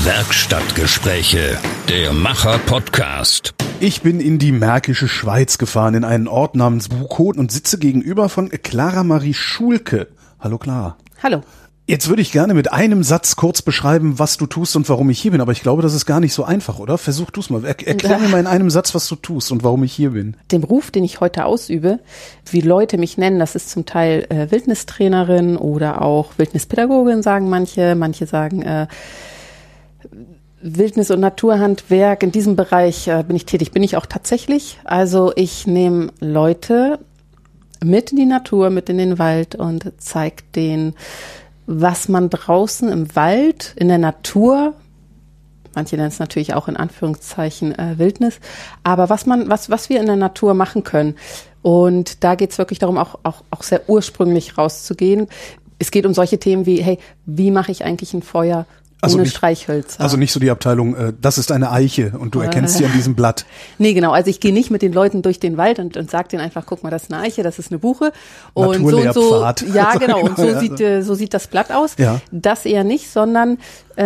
Werkstattgespräche, der Macher-Podcast. Ich bin in die Märkische Schweiz gefahren, in einen Ort namens Buchot und sitze gegenüber von Clara Marie Schulke. Hallo Clara. Hallo. Jetzt würde ich gerne mit einem Satz kurz beschreiben, was du tust und warum ich hier bin, aber ich glaube, das ist gar nicht so einfach, oder? Versuch du es mal. Erklär mir mal in einem Satz, was du tust und warum ich hier bin. Den Beruf, den ich heute ausübe, wie Leute mich nennen, das ist zum Teil Wildnistrainerin oder auch Wildnispädagogin, sagen manche. Manche sagen Wildnis- und Naturhandwerk. In diesem Bereich bin ich tätig, bin ich auch tatsächlich. Also ich nehme Leute mit in die Natur, mit in den Wald und zeige denen, was man draußen im Wald, in der Natur, manche nennen es natürlich auch in Anführungszeichen Wildnis, aber was wir in der Natur machen können. Und da geht es wirklich darum, auch sehr ursprünglich rauszugehen. Es geht um solche Themen wie, hey, wie mache ich eigentlich ein Feuer ohne Streichhölzer? Also nicht so die Abteilung, das ist eine Eiche und du erkennst sie an diesem Blatt. Nee, genau. Also ich gehe nicht mit den Leuten durch den Wald und sage denen einfach, guck mal, das ist eine Eiche, das ist eine Buche. Und so. Ja, genau. Und so sieht das Blatt aus. Ja. Das eher nicht, sondern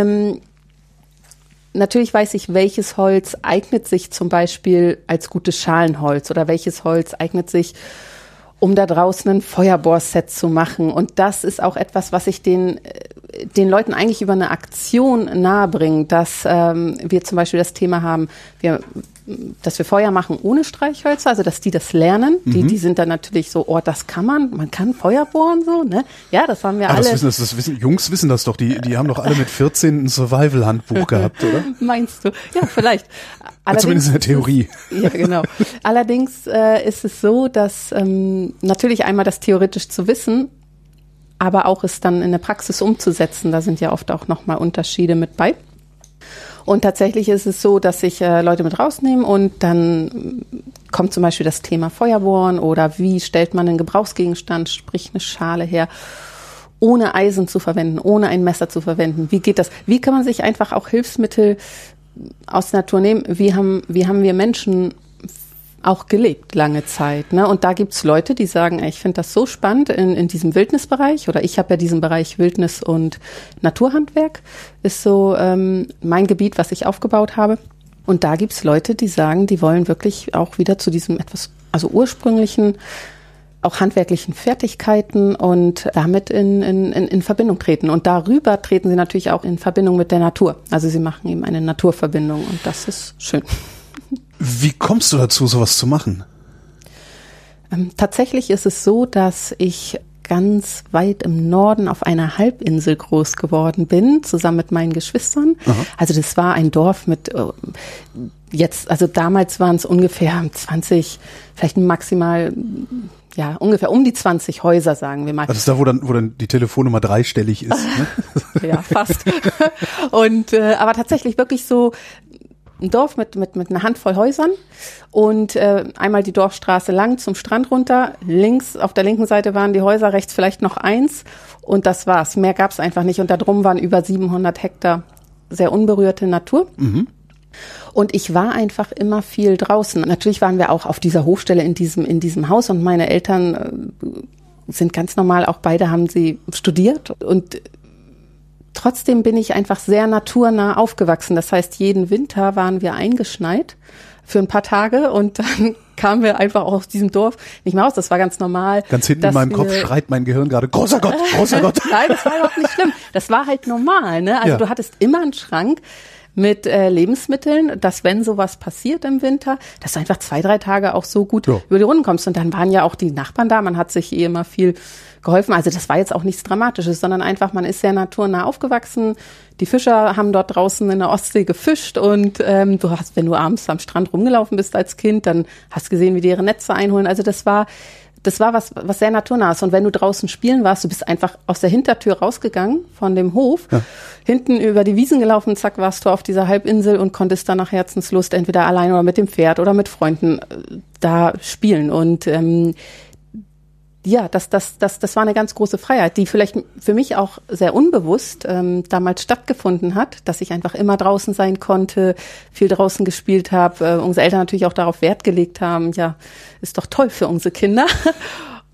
natürlich weiß ich, welches Holz eignet sich zum Beispiel als gutes Schalenholz oder welches Holz eignet sich, um da draußen ein Feuerbohrset zu machen. Und das ist auch etwas, was ich den Leuten eigentlich über eine Aktion nahebringen, dass wir zum Beispiel das Thema haben, dass wir Feuer machen ohne Streichhölzer, also dass die das lernen. Die sind dann natürlich so, das kann man kann Feuer bohren, so, ne? Ja, das haben wir alle. Jungs wissen das doch, die haben doch alle mit 14 ein Survival-Handbuch gehabt, oder? Meinst du? Ja, vielleicht. Zumindest in der Theorie. Ja, genau. Allerdings ist es so, dass natürlich einmal das theoretisch zu wissen, aber auch es dann in der Praxis umzusetzen, da sind ja oft auch nochmal Unterschiede mit bei. Und tatsächlich ist es so, dass ich Leute mit rausnehme und dann kommt zum Beispiel das Thema Feuerbohren oder wie stellt man einen Gebrauchsgegenstand, sprich eine Schale her, ohne Eisen zu verwenden, ohne ein Messer zu verwenden. Wie geht das? Wie kann man sich einfach auch Hilfsmittel aus der Natur nehmen? Wie haben wir Menschen auch gelebt lange Zeit, ne? Und da gibt's Leute, die sagen, ich finde das so spannend in diesem Wildnisbereich, oder ich habe ja diesen Bereich Wildnis- und Naturhandwerk, ist so mein Gebiet, was ich aufgebaut habe. Und da gibt's Leute, die sagen, die wollen wirklich auch wieder zu diesem etwas, also ursprünglichen, auch handwerklichen Fertigkeiten und damit in Verbindung treten. Und darüber treten sie natürlich auch in Verbindung mit der Natur. Also sie machen eben eine Naturverbindung und das ist schön. Wie kommst du dazu, sowas zu machen? Tatsächlich ist es so, dass ich ganz weit im Norden auf einer Halbinsel groß geworden bin, zusammen mit meinen Geschwistern. Aha. Also das war ein Dorf mit damals waren es ungefähr 20, vielleicht maximal, ja, ungefähr um die 20 Häuser, sagen wir mal. Das ist da, wo dann die Telefonnummer dreistellig ist, ne? Ja, fast. Und aber tatsächlich wirklich so ein Dorf mit einer Handvoll Häusern und einmal die Dorfstraße lang zum Strand runter. Links, auf der linken Seite waren die Häuser, rechts vielleicht noch eins und das war's. Mehr gab's einfach nicht und da drum waren über 700 Hektar sehr unberührte Natur. Mhm. Und ich war einfach immer viel draußen. Natürlich waren wir auch auf dieser Hofstelle in diesem Haus und meine Eltern sind ganz normal, auch beide haben sie studiert und trotzdem bin ich einfach sehr naturnah aufgewachsen. Das heißt, jeden Winter waren wir eingeschneit für ein paar Tage und dann kamen wir einfach auch aus diesem Dorf nicht mehr raus. Das war ganz normal. Ganz hinten in meinem Kopf schreit mein Gehirn gerade, großer Gott, großer Gott. Nein, das war überhaupt nicht schlimm. Das war halt normal, ne? Also ja. Du hattest immer einen Schrank mit Lebensmitteln, dass wenn sowas passiert im Winter, dass du einfach 2-3 Tage auch so gut über die Runden kommst. Und dann waren ja auch die Nachbarn da, man hat sich immer viel geholfen. Also das war jetzt auch nichts Dramatisches, sondern einfach, man ist sehr naturnah aufgewachsen. Die Fischer haben dort draußen in der Ostsee gefischt und du hast, wenn du abends am Strand rumgelaufen bist als Kind, dann hast gesehen, wie die ihre Netze einholen. Also das war was sehr naturnahes. Und wenn du draußen spielen warst, du bist einfach aus der Hintertür rausgegangen von dem Hof, hinten über die Wiesen gelaufen, zack, warst du auf dieser Halbinsel und konntest dann nach Herzenslust entweder allein oder mit dem Pferd oder mit Freunden da spielen. Und ja, das war eine ganz große Freiheit, die vielleicht für mich auch sehr unbewusst damals stattgefunden hat, dass ich einfach immer draußen sein konnte, viel draußen gespielt habe, unsere Eltern natürlich auch darauf Wert gelegt haben, ja, ist doch toll für unsere Kinder.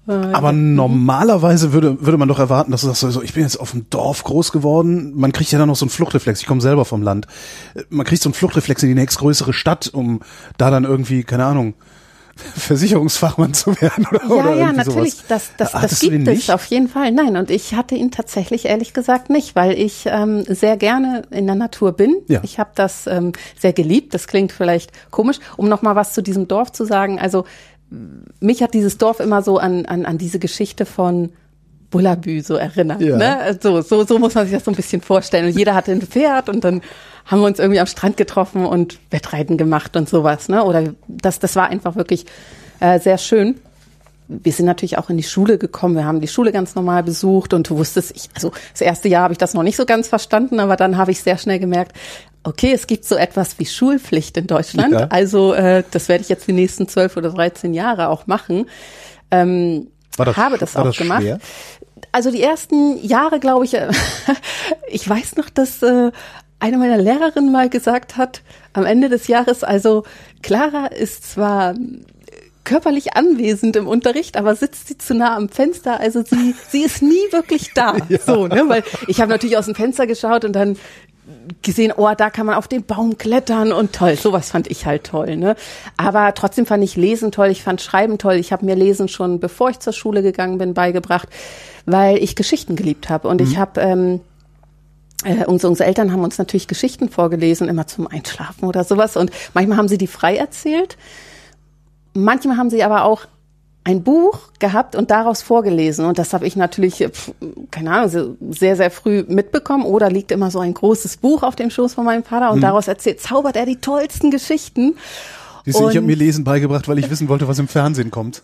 Aber normalerweise würde man doch erwarten, dass du sagst, so, ich bin jetzt auf dem Dorf groß geworden. Man kriegt ja dann noch so einen Fluchtreflex. Ich komme selber vom Land. Man kriegt so einen Fluchtreflex in die nächstgrößere Stadt, um da dann irgendwie, keine Ahnung, Versicherungsfachmann zu werden oder ja, natürlich, sowas. das gibt es auf jeden Fall. Nein, und ich hatte ihn tatsächlich ehrlich gesagt nicht, weil ich sehr gerne in der Natur bin. Ja. Ich habe das sehr geliebt. Das klingt vielleicht komisch, um noch mal was zu diesem Dorf zu sagen. Also mich hat dieses Dorf immer so an diese Geschichte von Bullabü so erinnert. Ja. Ne? So muss man sich das so ein bisschen vorstellen. Und jeder hatte ein Pferd und dann haben wir uns irgendwie am Strand getroffen und Wettreiten gemacht und sowas. Ne? Oder das war einfach wirklich sehr schön. Wir sind natürlich auch in die Schule gekommen. Wir haben die Schule ganz normal besucht und du wusstest, also das erste Jahr habe ich das noch nicht so ganz verstanden, aber dann habe ich sehr schnell gemerkt, okay, es gibt so etwas wie Schulpflicht in Deutschland. Ja. Also das werde ich jetzt die nächsten 12 oder 13 Jahre auch machen. Habe das auch gemacht. Schwer? Also die ersten Jahre, glaube ich, ich weiß noch, dass eine meiner Lehrerinnen mal gesagt hat, am Ende des Jahres, also Clara ist zwar körperlich anwesend im Unterricht, aber sitzt sie zu nah am Fenster, also sie ist nie wirklich da. Ja. So, ne? Weil ich habe natürlich aus dem Fenster geschaut und dann gesehen, oh, da kann man auf den Baum klettern und toll, sowas fand ich halt toll, ne? Aber trotzdem fand ich Lesen toll, ich fand Schreiben toll, ich habe mir Lesen schon, bevor ich zur Schule gegangen bin, beigebracht, weil ich Geschichten geliebt habe und ich habe unsere Eltern haben uns natürlich Geschichten vorgelesen, immer zum Einschlafen oder sowas. Und manchmal haben sie die frei erzählt. Manchmal haben sie aber auch ein Buch gehabt und daraus vorgelesen. Und das habe ich natürlich, keine Ahnung, sehr, sehr früh mitbekommen. Oder liegt immer so ein großes Buch auf dem Schoß von meinem Vater und daraus zaubert er die tollsten Geschichten. Ich habe mir Lesen beigebracht, weil ich wissen wollte, was im Fernsehen kommt.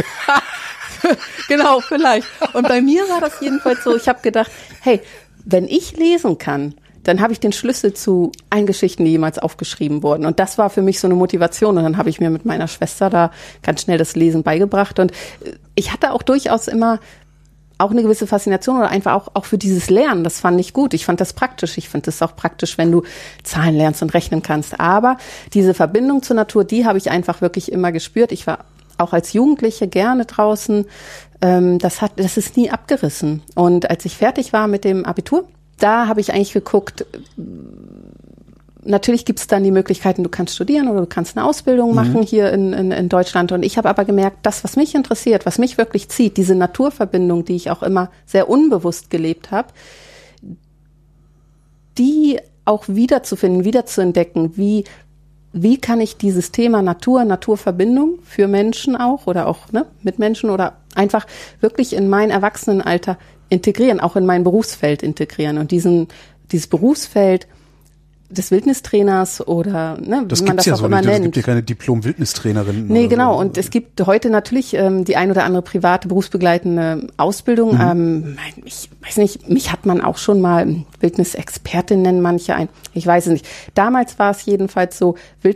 Genau, vielleicht. Und bei mir war das jedenfalls so, ich habe gedacht, hey, wenn ich lesen kann, dann habe ich den Schlüssel zu allen Geschichten, die jemals aufgeschrieben wurden. Und das war für mich so eine Motivation. Und dann habe ich mir mit meiner Schwester da ganz schnell das Lesen beigebracht. Und ich hatte auch durchaus immer auch eine gewisse Faszination oder einfach auch für dieses Lernen. Das fand ich gut. Ich fand das praktisch. Ich finde das auch praktisch, wenn du Zahlen lernst und rechnen kannst. Aber diese Verbindung zur Natur, die habe ich einfach wirklich immer gespürt. Ich war auch als Jugendliche gerne draußen. Das ist nie abgerissen. Und als ich fertig war mit dem Abitur, da habe ich eigentlich geguckt, natürlich gibt es dann die Möglichkeiten, du kannst studieren oder du kannst eine Ausbildung machen hier in Deutschland. Und ich habe aber gemerkt, das, was mich interessiert, was mich wirklich zieht, diese Naturverbindung, die ich auch immer sehr unbewusst gelebt habe, die auch wiederzufinden, wiederzuentdecken, wie kann ich dieses Thema Naturverbindung für Menschen auch oder auch mit Menschen oder einfach wirklich in mein Erwachsenenalter integrieren, auch in mein Berufsfeld integrieren und dieses Berufsfeld des Wildnistrainers oder wie man das ja auch so immer nicht. nennt. Es gibt ja keine Diplom-Wildnistrainerin. Nee, genau. Und es gibt heute natürlich die ein oder andere private berufsbegleitende Ausbildung. Ich weiß nicht, mich hat man auch schon mal Wildnisexpertin nennen manche ein. Ich weiß es nicht. Damals war es jedenfalls so,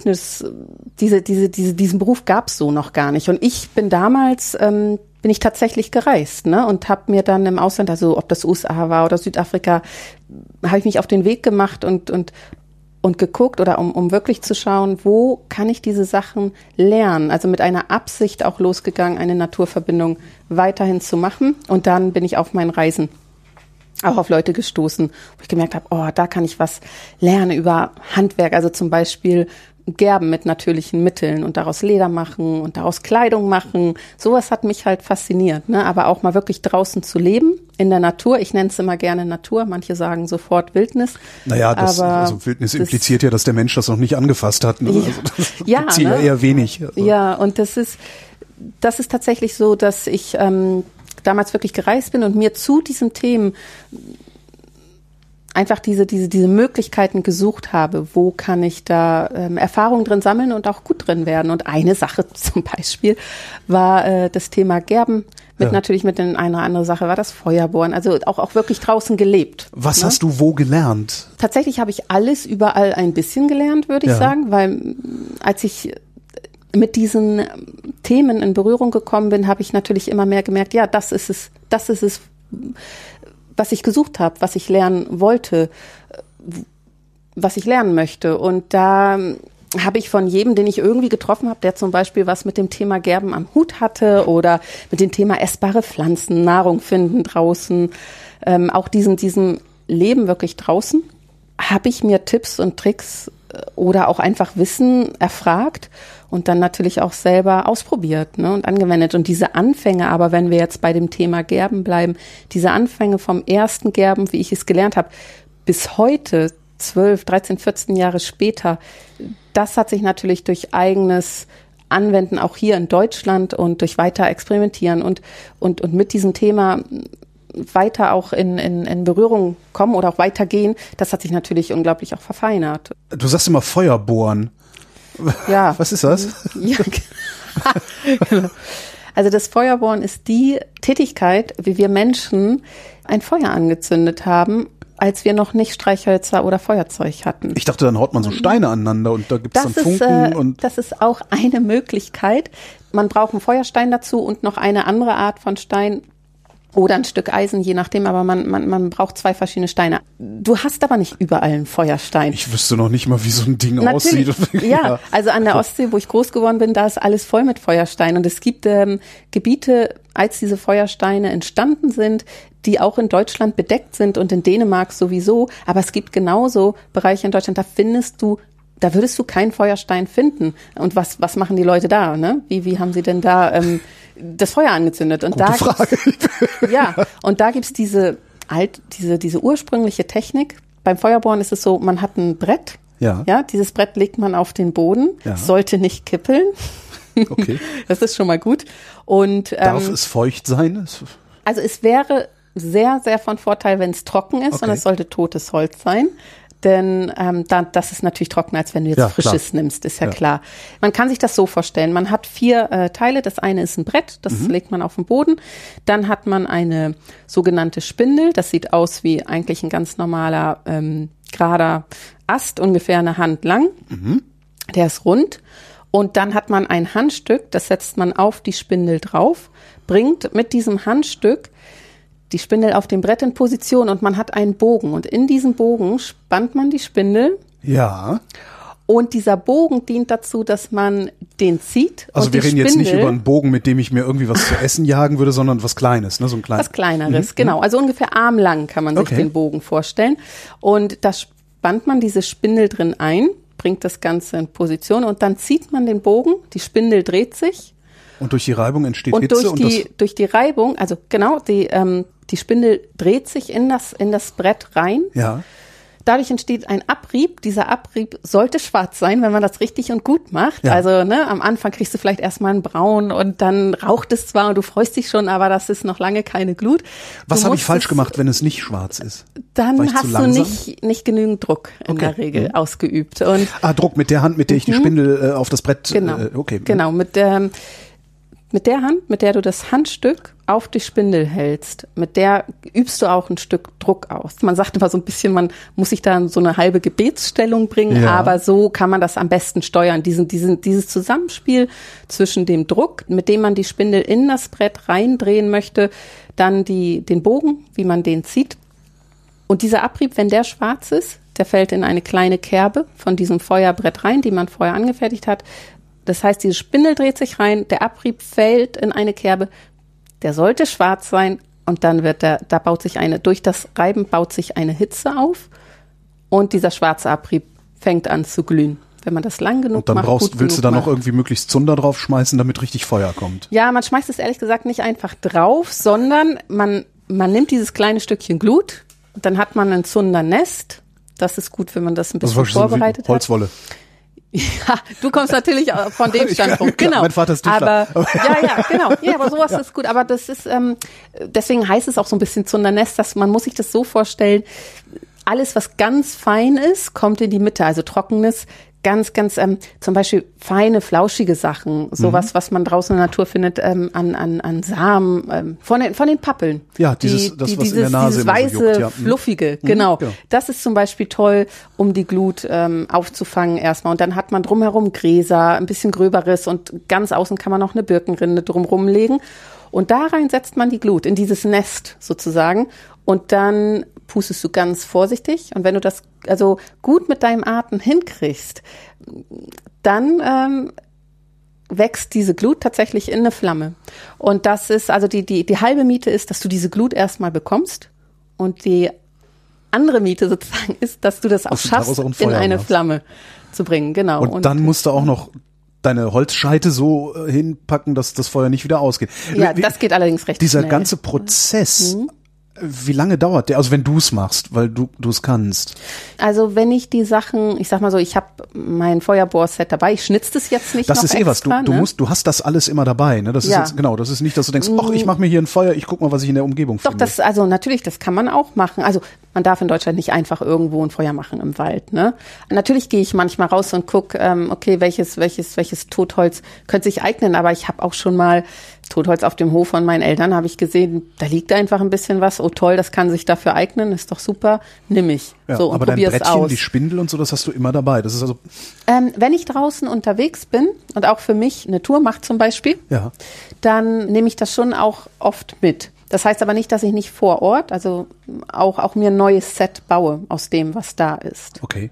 diesen Beruf gab es so noch gar nicht. Und ich bin damals bin ich tatsächlich gereist, und habe mir dann im Ausland, also ob das USA war oder Südafrika, habe ich mich auf den Weg gemacht und geguckt oder um wirklich zu schauen, wo kann ich diese Sachen lernen? Also mit einer Absicht auch losgegangen, eine Naturverbindung weiterhin zu machen. Und dann bin ich auf meinen Reisen auch auf Leute gestoßen, wo ich gemerkt habe, oh, da kann ich was lernen über Handwerk, also zum Beispiel Gerben mit natürlichen Mitteln und daraus Leder machen und daraus Kleidung machen. Sowas hat mich halt fasziniert, aber auch mal wirklich draußen zu leben, in der Natur. Ich nenne es immer gerne Natur, manche sagen sofort Wildnis. Naja, Wildnis impliziert ja, dass der Mensch das noch nicht angefasst hat. Also das gibt's ja eher wenig. Also. Ja, und das ist tatsächlich so, dass ich damals wirklich gereist bin und mir zu diesen Themen einfach diese Möglichkeiten gesucht habe, wo kann ich da Erfahrungen drin sammeln und auch gut drin werden. Und eine Sache zum Beispiel war das Thema Gerben, natürlich mit den eine oder andere Sache war das Feuerbohren, also auch wirklich draußen gelebt. Was hast du wo gelernt? Tatsächlich habe ich alles überall ein bisschen gelernt, würde ich sagen, weil als ich mit diesen Themen in Berührung gekommen bin, habe ich natürlich immer mehr gemerkt, ja, das ist es, was ich gesucht habe, was ich lernen wollte, was ich lernen möchte. Und da habe ich von jedem, den ich irgendwie getroffen habe, der zum Beispiel was mit dem Thema Gerben am Hut hatte oder mit dem Thema essbare Pflanzen, Nahrung finden draußen, auch diesem Leben wirklich draußen, habe ich mir Tipps und Tricks oder auch einfach Wissen erfragt und dann natürlich auch selber ausprobiert, ne, und angewendet. Und diese Anfänge, aber wenn wir jetzt bei dem Thema Gerben bleiben, diese Anfänge vom ersten Gerben, wie ich es gelernt habe, bis heute, 12, 13, 14 Jahre später, das hat sich natürlich durch eigenes Anwenden auch hier in Deutschland und durch weiter Experimentieren und mit diesem Thema weiter auch in Berührung kommen oder auch weitergehen, das hat sich natürlich unglaublich auch verfeinert. Du sagst immer Feuer bohren. Ja. Was ist das? Ja. Genau. Also das Feuerbohren ist die Tätigkeit, wie wir Menschen ein Feuer angezündet haben, als wir noch nicht Streichhölzer oder Feuerzeug hatten. Ich dachte, dann haut man so Steine aneinander und da gibt es dann Funken. Das ist auch eine Möglichkeit. Man braucht einen Feuerstein dazu und noch eine andere Art von Stein oder ein Stück Eisen, je nachdem, aber man braucht 2 verschiedene Steine. Du hast aber nicht überall einen Feuerstein. Ich wüsste noch nicht mal, wie so ein Ding aussieht. Ja, also an der Ostsee, wo ich groß geworden bin, da ist alles voll mit Feuersteinen. Und es gibt Gebiete, als diese Feuersteine entstanden sind, die auch in Deutschland bedeckt sind und in Dänemark sowieso. Aber es gibt genauso Bereiche in Deutschland, da würdest du keinen Feuerstein finden. Und was machen die Leute da? Ne? Wie haben sie denn da das Feuer angezündet? Und Gute Frage. Und da gibt's diese ursprüngliche Technik. Beim Feuerbohren ist es so, man hat ein Brett. Ja, dieses Brett legt man auf den Boden. Ja. Sollte nicht kippeln. Okay. Das ist schon mal gut. Und darf es feucht sein? Also es wäre sehr, sehr von Vorteil, wenn es trocken ist, und es sollte totes Holz sein. Denn das ist natürlich trockener, als wenn du jetzt Frisches nimmst, ist ja klar. Man kann sich das so vorstellen, man hat 4 Teile, das eine ist ein Brett, das legt man auf den Boden. Dann hat man eine sogenannte Spindel, das sieht aus wie eigentlich ein ganz normaler gerader Ast, ungefähr eine Hand lang. Der ist rund. Und dann hat man ein Handstück, das setzt man auf die Spindel drauf, bringt mit diesem Handstück die Spindel auf dem Brett in Position und man hat einen Bogen. Und in diesem Bogen spannt man die Spindel. Ja. Und dieser Bogen dient dazu, dass man den zieht. Also wir reden jetzt nicht über einen Bogen, mit dem ich mir irgendwie was zu essen jagen würde, sondern was Kleines, ne? So ein kleines. Was Kleineres, genau. Also ungefähr armlang kann man sich den Bogen vorstellen. Und da spannt man diese Spindel drin ein, bringt das Ganze in Position und dann zieht man den Bogen, die Spindel dreht sich. Und durch die Reibung entsteht und Hitze? Durch die Reibung, also genau, die Spindel dreht sich in das Brett rein. Ja. Dadurch entsteht ein Abrieb. Dieser Abrieb sollte schwarz sein, wenn man das richtig und gut macht. Ja. Also am Anfang kriegst du vielleicht erstmal einen Braun und dann raucht es zwar und du freust dich schon, aber das ist noch lange keine Glut. Was habe ich falsch gemacht, wenn es nicht schwarz ist? Dann hast du nicht genügend Druck in der Regel ausgeübt. Und Druck mit der Hand, mit der ich die Spindel auf das Brett... Genau, mit der Hand, mit der du das Handstück auf die Spindel hältst, mit der übst du auch ein Stück Druck aus. Man sagt immer so ein bisschen, man muss sich da in so eine halbe Gebetsstellung bringen, aber so kann man das am besten steuern. Dieses Zusammenspiel zwischen dem Druck, mit dem man die Spindel in das Brett reindrehen möchte, dann den Bogen, wie man den zieht. Und dieser Abrieb, wenn der schwarz ist, der fällt in eine kleine Kerbe von diesem Feuerbrett rein, die man vorher angefertigt hat. Das heißt, diese Spindel dreht sich rein, der Abrieb fällt in eine Kerbe, der sollte schwarz sein und dann durch das Reiben baut sich eine Hitze auf und dieser schwarze Abrieb fängt an zu glühen. Wenn man das lang genug macht, willst du da noch irgendwie möglichst Zunder drauf schmeißen, damit richtig Feuer kommt? Ja, man schmeißt es ehrlich gesagt nicht einfach drauf, sondern man nimmt dieses kleine Stückchen Glut, dann hat man ein Zundernest. Das ist gut, wenn man das ein bisschen vorbereitet hat. Holzwolle. Ja, du kommst natürlich von dem Standpunkt, genau. Mein Vater ist Tischler. Aber genau. Ja, aber sowas ist gut. Aber das ist, deswegen heißt es auch so ein bisschen Zundernest, dass man muss sich das so vorstellen, alles, was ganz fein ist, kommt in die Mitte, also Trockenes, ganz, zum Beispiel feine, flauschige Sachen, sowas, was man draußen in der Natur findet, an Samen, von den Pappeln. Ja, was in der Nase dieses weiße, so juckt, fluffige, genau. Ja. Das ist zum Beispiel toll, um die Glut aufzufangen erstmal. Und dann hat man drumherum Gräser, ein bisschen gröberes und ganz außen kann man noch eine Birkenrinde drumherum legen. Und da rein setzt man die Glut, in dieses Nest sozusagen. Und dann pustest du ganz vorsichtig. Und wenn du das also gut mit deinem Atem hinkriegst, dann wächst diese Glut tatsächlich in eine Flamme. Und das ist, also die halbe Miete ist, dass du diese Glut erstmal bekommst. Und die andere Miete sozusagen ist, dass du das auch schaffst, in eine Flamme zu bringen. Genau. Und dann musst du auch noch deine Holzscheite so hinpacken, dass das Feuer nicht wieder ausgeht. Ja, das geht allerdings recht dieser schnell. Dieser ganze Prozess, wie lange dauert der? Also wenn du es machst, weil du es kannst. Also wenn ich die Sachen, ich sag mal so, ich habe mein Feuerbohrset dabei, ich schnitze das jetzt nicht das noch ist extra, was, du hast das alles immer dabei, ne? Das ist jetzt, genau, das ist nicht, dass du denkst, ach, ich mache mir hier ein Feuer, ich guck mal, was ich in der Umgebung finde. Doch, also natürlich, das kann man auch machen. Also man darf in Deutschland nicht einfach irgendwo ein Feuer machen im Wald, ne? Natürlich gehe ich manchmal raus und guck, okay, welches Totholz könnte sich eignen, aber ich habe auch schon mal Totholz auf dem Hof von meinen Eltern, habe ich gesehen, da liegt einfach ein bisschen was. Oh toll, das kann sich dafür eignen, ist doch super, nimm ich. Ja, so, und aber dein probier's Brettchen, aus. die Spindel und so, das hast du immer dabei. Das ist also wenn ich draußen unterwegs bin und auch für mich eine Tour mache zum Beispiel, dann nehme ich das schon auch oft mit. Das heißt aber nicht, dass ich nicht vor Ort, also auch mir ein neues Set baue aus dem, was da ist. Okay.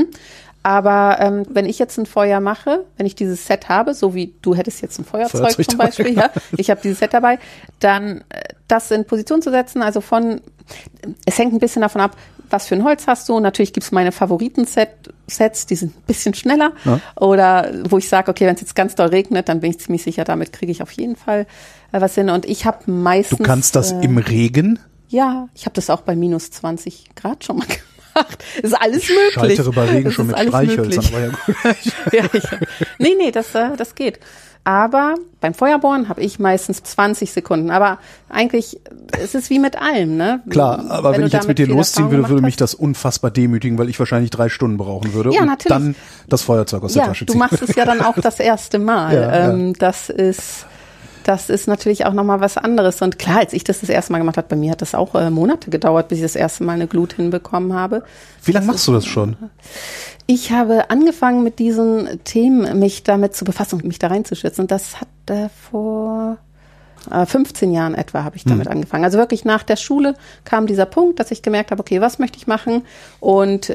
Aber wenn ich jetzt ein Feuer mache, wenn ich dieses Set habe, so wie du hättest jetzt ein Feuerzeug zum Beispiel, ja, ich habe dieses Set dabei, dann das in Position zu setzen, also es hängt ein bisschen davon ab, was für ein Holz hast du. Natürlich gibt's meine Favoriten-Sets, die sind ein bisschen schneller. Ja. Oder wo ich sage, okay, wenn es jetzt ganz doll regnet, dann bin ich ziemlich sicher, damit kriege ich auf jeden Fall was hin. Und ich habe meistens... Du kannst das im Regen? Ja, ich habe das auch bei minus 20 Grad schon mal gemacht. Ist alles möglich. Ich scheitere bei Regen schon mit Streichhölzern, aber ja gut. Nee, das geht. Aber beim Feuerbohren habe ich meistens 20 Sekunden. Aber eigentlich, es ist wie mit allem, ne? Klar, aber wenn ich jetzt mit dir losziehen würde mich das unfassbar demütigen, weil ich wahrscheinlich 3 Stunden brauchen würde. Ja, und natürlich. Dann das Feuerzeug aus der Tasche ziehen. Du machst es ja dann auch das erste Mal. Ja. Das ist natürlich auch nochmal was anderes. Und klar, als ich das erste Mal gemacht habe, bei mir hat das auch Monate gedauert, bis ich das erste Mal eine Glut hinbekommen habe. Wie lange machst du das schon? Ich habe angefangen mit diesen Themen, mich damit zu befassen und mich da reinzuschützen. Und das hat vor 15 Jahren etwa habe ich damit angefangen. Also wirklich nach der Schule kam dieser Punkt, dass ich gemerkt habe, okay, was möchte ich machen? Und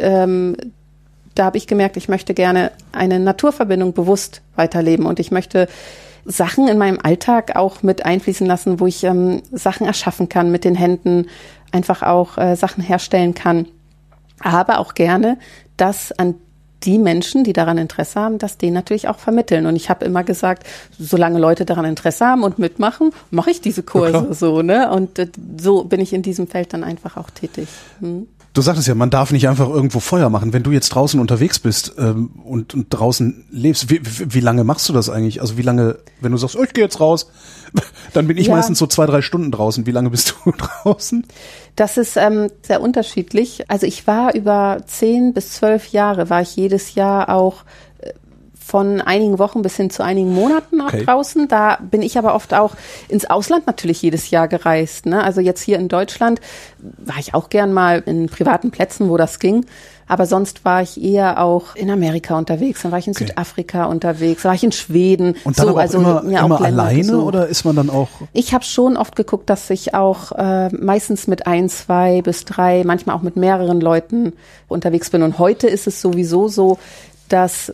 da habe ich gemerkt, ich möchte gerne eine Naturverbindung bewusst weiterleben. Und ich möchte Sachen in meinem Alltag auch mit einfließen lassen, wo ich Sachen erschaffen kann mit den Händen, einfach auch Sachen herstellen kann. Aber auch gerne das an die Menschen, die daran Interesse haben, dass denen natürlich auch vermitteln. Und ich habe immer gesagt, solange Leute daran Interesse haben und mitmachen, mache ich diese Kurse so, ne? Und so bin ich in diesem Feld dann einfach auch tätig. Du sagtest ja, man darf nicht einfach irgendwo Feuer machen. Wenn du jetzt draußen unterwegs bist und draußen lebst, wie lange machst du das eigentlich? Also wie lange, wenn du sagst, ich gehe jetzt raus, dann bin ich meistens so 2-3 Stunden draußen. Wie lange bist du draußen? Das ist sehr unterschiedlich. Also ich war über 10 bis 12 Jahre, war ich jedes Jahr auch von einigen Wochen bis hin zu einigen Monaten auch draußen. Da bin ich aber oft auch ins Ausland natürlich jedes Jahr gereist, ne? Also jetzt hier in Deutschland war ich auch gern mal in privaten Plätzen, wo das ging. Aber sonst war ich eher auch in Amerika unterwegs, dann war ich in Südafrika unterwegs, dann war ich in Schweden. Und dann aber auch immer alleine oder ist man dann auch? Ich habe schon oft geguckt, dass ich auch meistens mit 1, 2 bis 3, manchmal auch mit mehreren Leuten unterwegs bin. Und heute ist es sowieso so, dass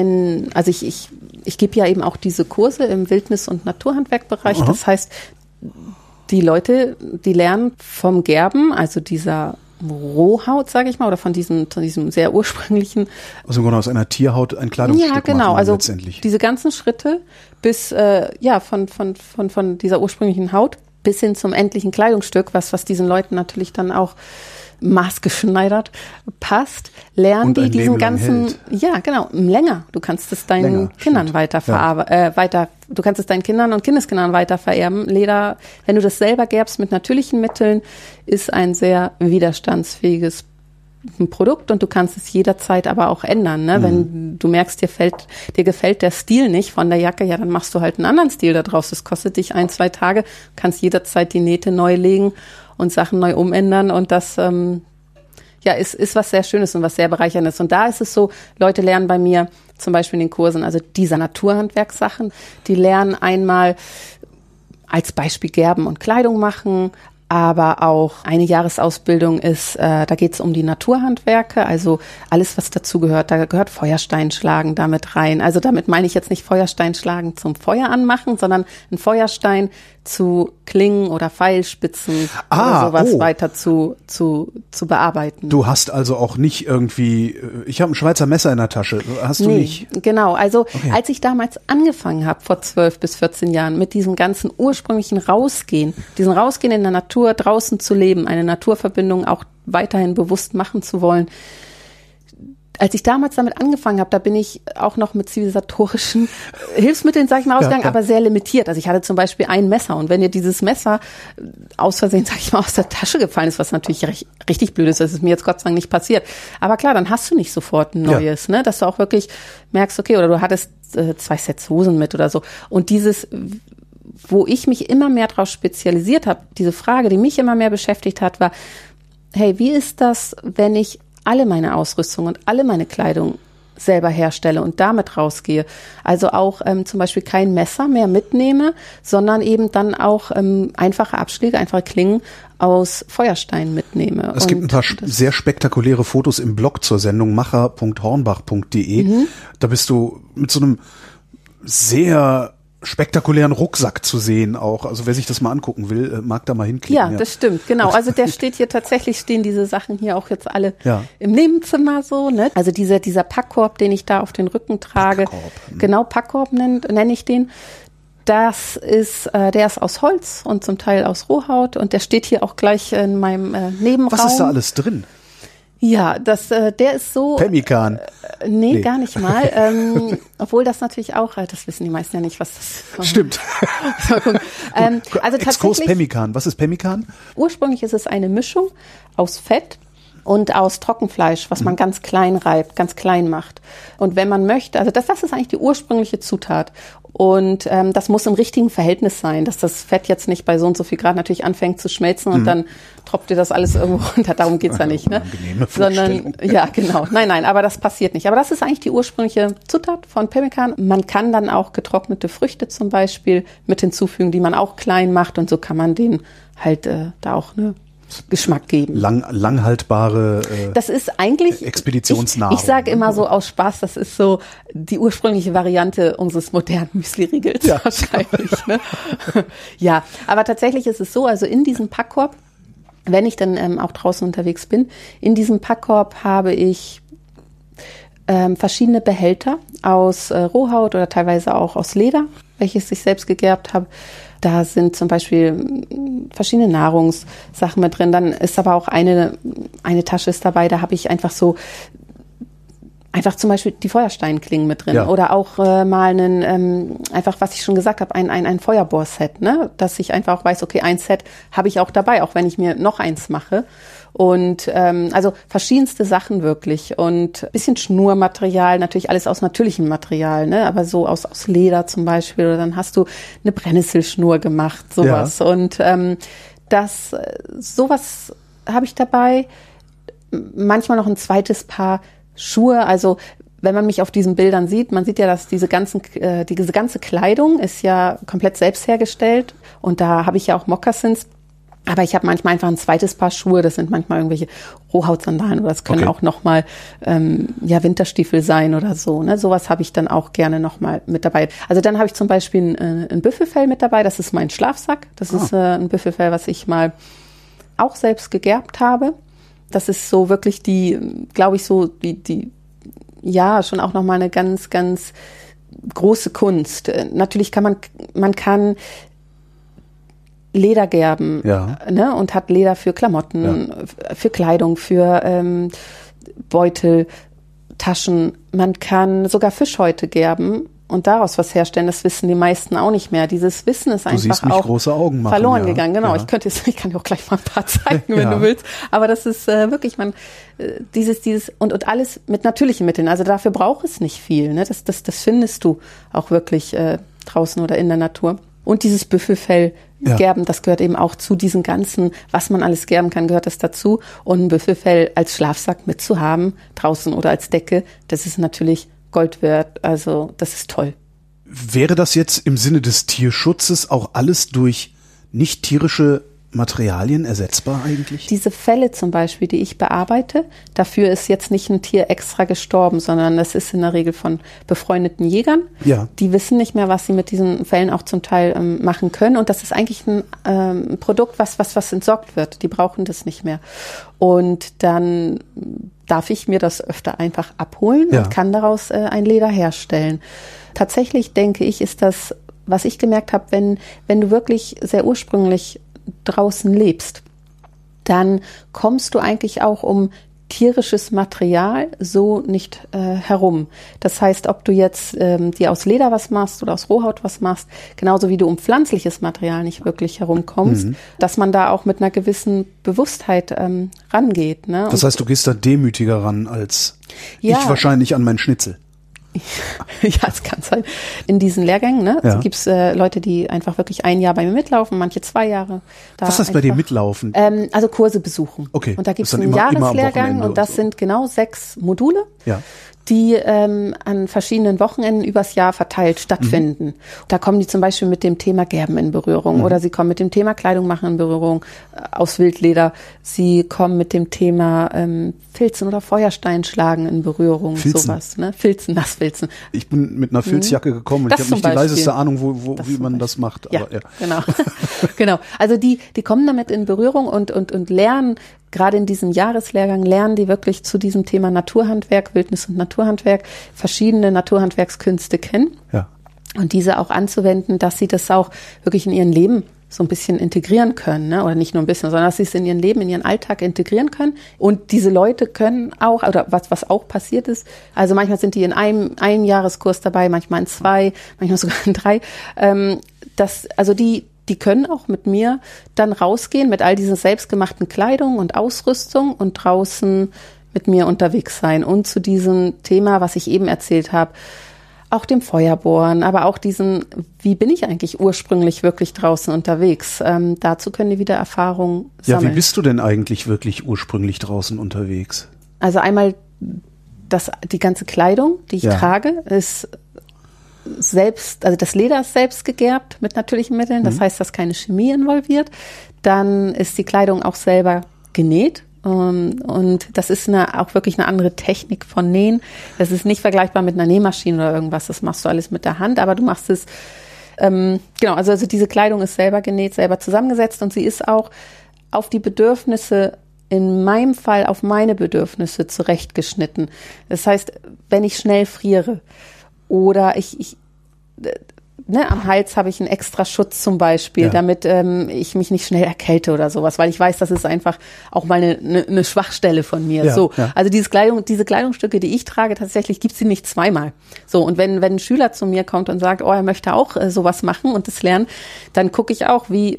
ich gebe ja eben auch diese Kurse im Wildnis- und Naturhandwerkbereich. Aha. Das heißt, die Leute, die lernen vom Gerben, also dieser Rohhaut, sage ich mal, oder von diesem sehr ursprünglichen. Also im Grunde aus einer Tierhaut ein Kleidungsstück machen. Ja, genau. Also letztendlich. Diese ganzen Schritte bis von dieser ursprünglichen Haut bis hin zum endlichen Kleidungsstück, was diesen Leuten natürlich dann auch maßgeschneidert passt, lernen die diesen ganzen, hält. Ja, genau, länger. Du kannst es deinen Kindern du kannst es deinen Kindern und Kindeskindern weiter vererben. Leder, wenn du das selber gerbst mit natürlichen Mitteln, ist ein sehr widerstandsfähiges Produkt und du kannst es jederzeit aber auch ändern, ne? Wenn du merkst, dir gefällt der Stil nicht von der Jacke, ja, dann machst du halt einen anderen Stil da draus. Das kostet dich 1-2 Tage, kannst jederzeit die Nähte neu legen und Sachen neu umändern und das ist was sehr Schönes und was sehr Bereicherndes. Und da ist es so, Leute lernen bei mir zum Beispiel in den Kursen, also diese Naturhandwerkssachen, die lernen einmal als Beispiel Gerben und Kleidung machen, Aber auch eine Jahresausbildung ist, da geht es um die Naturhandwerke, also alles, was dazu gehört. Da gehört Feuersteinschlagen damit rein. Also damit meine ich jetzt nicht Feuersteinschlagen zum Feuer anmachen, sondern ein Feuerstein zu Klingen oder Pfeilspitzen oder sowas weiter zu bearbeiten. Du hast also auch nicht irgendwie, ich habe ein Schweizer Messer in der Tasche, hast du nicht? Genau, also als ich damals angefangen habe, vor 12 bis 14 Jahren, mit diesem ganzen ursprünglichen Rausgehen in der Natur, draußen zu leben, eine Naturverbindung auch weiterhin bewusst machen zu wollen. Als ich damals damit angefangen habe, da bin ich auch noch mit zivilisatorischen Hilfsmitteln, sag ich mal, ausgegangen, aber sehr limitiert. Also ich hatte zum Beispiel ein Messer und wenn dir dieses Messer aus Versehen, sag ich mal, aus der Tasche gefallen ist, was natürlich richtig blöd ist, das ist mir jetzt Gott sei Dank nicht passiert. Aber klar, dann hast du nicht sofort ein neues, ne, dass du auch wirklich merkst, okay, oder du hattest 2 Sets Hosen mit oder so. Und dieses, wo ich mich immer mehr drauf spezialisiert habe, diese Frage, die mich immer mehr beschäftigt hat, war, hey, wie ist das, wenn ich alle meine Ausrüstung und alle meine Kleidung selber herstelle und damit rausgehe. Also auch zum Beispiel kein Messer mehr mitnehme, sondern eben dann auch einfache Abschläge, einfache Klingen aus Feuerstein mitnehme. Es gibt ein paar sehr spektakuläre Fotos im Blog zur Sendung macher.hornbach.de. Da bist du mit so einem sehr spektakulären Rucksack zu sehen auch. Also wer sich das mal angucken will, mag da mal hinklicken. Ja, das stimmt, genau. Also der steht hier tatsächlich, stehen diese Sachen hier auch jetzt alle im Nebenzimmer so, ne? Also dieser Packkorb, den ich da auf den Rücken trage. Packkorb. Genau, Packkorb nenne ich den. Das ist, der ist aus Holz und zum Teil aus Rohhaut und der steht hier auch gleich in meinem Nebenraum. Was ist da alles drin? Ja, der ist so. Pemmikan. Nee, gar nicht mal. Obwohl das natürlich auch, das wissen die meisten ja nicht, was das Stimmt. also Exkurs Pemmikan. Was ist Pemmikan? Ursprünglich ist es eine Mischung aus Fett und aus Trockenfleisch, was man ganz klein reibt, ganz klein macht. Und wenn man möchte, also das ist eigentlich die ursprüngliche Zutat. Und das muss im richtigen Verhältnis sein, dass das Fett jetzt nicht bei so und so viel Grad natürlich anfängt zu schmelzen und dann tropft dir das alles irgendwo runter. Darum geht's ja nicht, ne? Sondern, ja, genau. Nein, aber das passiert nicht. Aber das ist eigentlich die ursprüngliche Zutat von Pemmikan. Man kann dann auch getrocknete Früchte zum Beispiel mit hinzufügen, die man auch klein macht und so kann man denen halt da auch Geschmack geben. Langhaltbare das ist eigentlich Expeditionsnahrung. Ich sage immer so aus Spaß, das ist so die ursprüngliche Variante unseres modernen Müsli-Riegels wahrscheinlich. Ne? Ja, aber tatsächlich ist es so, also in diesem Packkorb, wenn ich dann auch draußen unterwegs bin, in diesem Packkorb habe ich verschiedene Behälter aus Rohhaut oder teilweise auch aus Leder, welches ich selbst gegerbt habe. Da sind zum Beispiel verschiedene Nahrungssachen mit drin. Dann ist aber auch eine Tasche ist dabei, da habe ich einfach zum Beispiel die Feuersteinklingen mit drin. Ja. Oder auch mal einfach, was ich schon gesagt habe, ein Feuerbohrset, ne? Dass ich einfach weiß, okay, ein Set habe ich auch dabei, auch wenn ich mir noch eins mache. Und also verschiedenste Sachen wirklich und ein bisschen Schnurmaterial, natürlich alles aus natürlichem Material, ne? Aber so aus Leder zum Beispiel. Oder dann hast du eine Brennnesselschnur gemacht, sowas. Ja. Und sowas habe ich dabei. Manchmal noch ein zweites Paar Schuhe. Also wenn man mich auf diesen Bildern sieht, man sieht ja, dass diese ganze Kleidung ist ja komplett selbst hergestellt. Und da habe ich ja auch Mokassins. Aber ich habe manchmal einfach ein zweites Paar Schuhe, das sind manchmal irgendwelche Rohhautsandalen oder das können auch nochmal Winterstiefel sein oder so. Ne? Sowas habe ich dann auch gerne nochmal mit dabei. Also dann habe ich zum Beispiel ein Büffelfell mit dabei, das ist mein Schlafsack. Das ist ein Büffelfell, was ich mal auch selbst gegerbt habe. Das ist so wirklich glaube ich, so schon auch nochmal eine ganz, ganz große Kunst. Natürlich kann man kann Leder gerben, ne, und hat Leder für Klamotten, für Kleidung, für Beutel, Taschen. Man kann sogar Fischhäute gerben und daraus was herstellen. Das wissen die meisten auch nicht mehr. Dieses Wissen ist einfach auch große Augen machen, verloren gegangen. Genau, ich kann dir auch gleich mal ein paar zeigen, wenn du willst. Aber das ist wirklich, dieses und alles mit natürlichen Mitteln. Also dafür braucht es nicht viel. Ne? Das findest du auch wirklich draußen oder in der Natur. Und dieses Büffelfell gerben, das gehört eben auch zu diesen ganzen, was man alles gerben kann, gehört das dazu. Und ein Büffelfell als Schlafsack mitzuhaben, draußen oder als Decke, das ist natürlich Gold wert. Also das ist toll. Wäre das jetzt im Sinne des Tierschutzes auch alles durch nicht tierische Materialien ersetzbar eigentlich? Diese Fälle zum Beispiel, die ich bearbeite, dafür ist jetzt nicht ein Tier extra gestorben, sondern das ist in der Regel von befreundeten Jägern. Ja. Die wissen nicht mehr, was sie mit diesen Fällen auch zum Teil machen können. Und das ist eigentlich ein Produkt, was entsorgt wird. Die brauchen das nicht mehr. Und dann darf ich mir das öfter einfach abholen und kann daraus ein Leder herstellen. Tatsächlich denke ich, ist das, was ich gemerkt habe, wenn du wirklich sehr ursprünglich draußen lebst, dann kommst du eigentlich auch um tierisches Material so nicht herum. Das heißt, ob du jetzt dir aus Leder was machst oder aus Rohhaut was machst, genauso wie du um pflanzliches Material nicht wirklich herumkommst, dass man da auch mit einer gewissen Bewusstheit rangeht. Ne? Das heißt, du gehst da demütiger ran als ich wahrscheinlich an mein Schnitzel. Ja, es kann sein. In diesen Lehrgängen, ne, gibt es Leute, die einfach wirklich 1 Jahr bei mir mitlaufen, manche 2 Jahre. Was heißt bei dir mitlaufen? Also Kurse besuchen. Okay. Und da gibt es einen Jahreslehrgang und das sind genau 6 Module. Ja. Die an verschiedenen Wochenenden übers Jahr verteilt stattfinden. Da kommen die zum Beispiel mit dem Thema Gerben in Berührung oder sie kommen mit dem Thema Kleidung machen in Berührung aus Wildleder. Sie kommen mit dem Thema Filzen oder Feuersteinschlagen in Berührung, sowas. Ne? Filzen, Nassfilzen. Ich bin mit einer Filzjacke gekommen und ich habe nicht die leiseste Ahnung, wie man das macht. Aber, ja, genau. Genau. Also die kommen damit in Berührung und lernen. Gerade in diesem Jahreslehrgang lernen die wirklich zu diesem Thema Naturhandwerk, Wildnis und Naturhandwerk, verschiedene Naturhandwerkskünste kennen und diese auch anzuwenden, dass sie das auch wirklich in ihrem Leben so ein bisschen integrieren können, ne? Oder nicht nur ein bisschen, sondern dass sie es in ihrem Leben, in ihren Alltag integrieren können. Und diese Leute können auch, oder was auch passiert ist, also manchmal sind die in einem Jahreskurs dabei, manchmal in 2, manchmal sogar in 3, die können auch mit mir dann rausgehen mit all dieser selbstgemachten Kleidung und Ausrüstung und draußen mit mir unterwegs sein und zu diesem Thema, was ich eben erzählt habe, auch dem Feuerbohren, aber auch wie bin ich eigentlich ursprünglich wirklich draußen unterwegs? Dazu können die wieder Erfahrung sammeln. Ja, wie bist du denn eigentlich wirklich ursprünglich draußen unterwegs? Also einmal die ganze Kleidung, die ich trage, ist also das Leder ist selbst gegerbt mit natürlichen Mitteln, das heißt, dass keine Chemie involviert. Dann ist die Kleidung auch selber genäht. Und das ist auch wirklich eine andere Technik von Nähen. Das ist nicht vergleichbar mit einer Nähmaschine oder irgendwas. Das machst du alles mit der Hand, aber du machst es, also diese Kleidung ist selber genäht, selber zusammengesetzt und sie ist auch auf die Bedürfnisse, in meinem Fall auf meine Bedürfnisse zurechtgeschnitten. Das heißt, wenn ich schnell friere, oder am Hals habe ich einen extra Schutz zum Beispiel, damit ich mich nicht schnell erkälte oder sowas, weil ich weiß, das ist einfach auch mal eine Schwachstelle von mir. Also diese Kleidungsstücke, die ich trage, tatsächlich gibt es sie nicht zweimal. So, und wenn ein Schüler zu mir kommt und sagt, er möchte auch sowas machen und das lernen, dann gucke ich auch, wie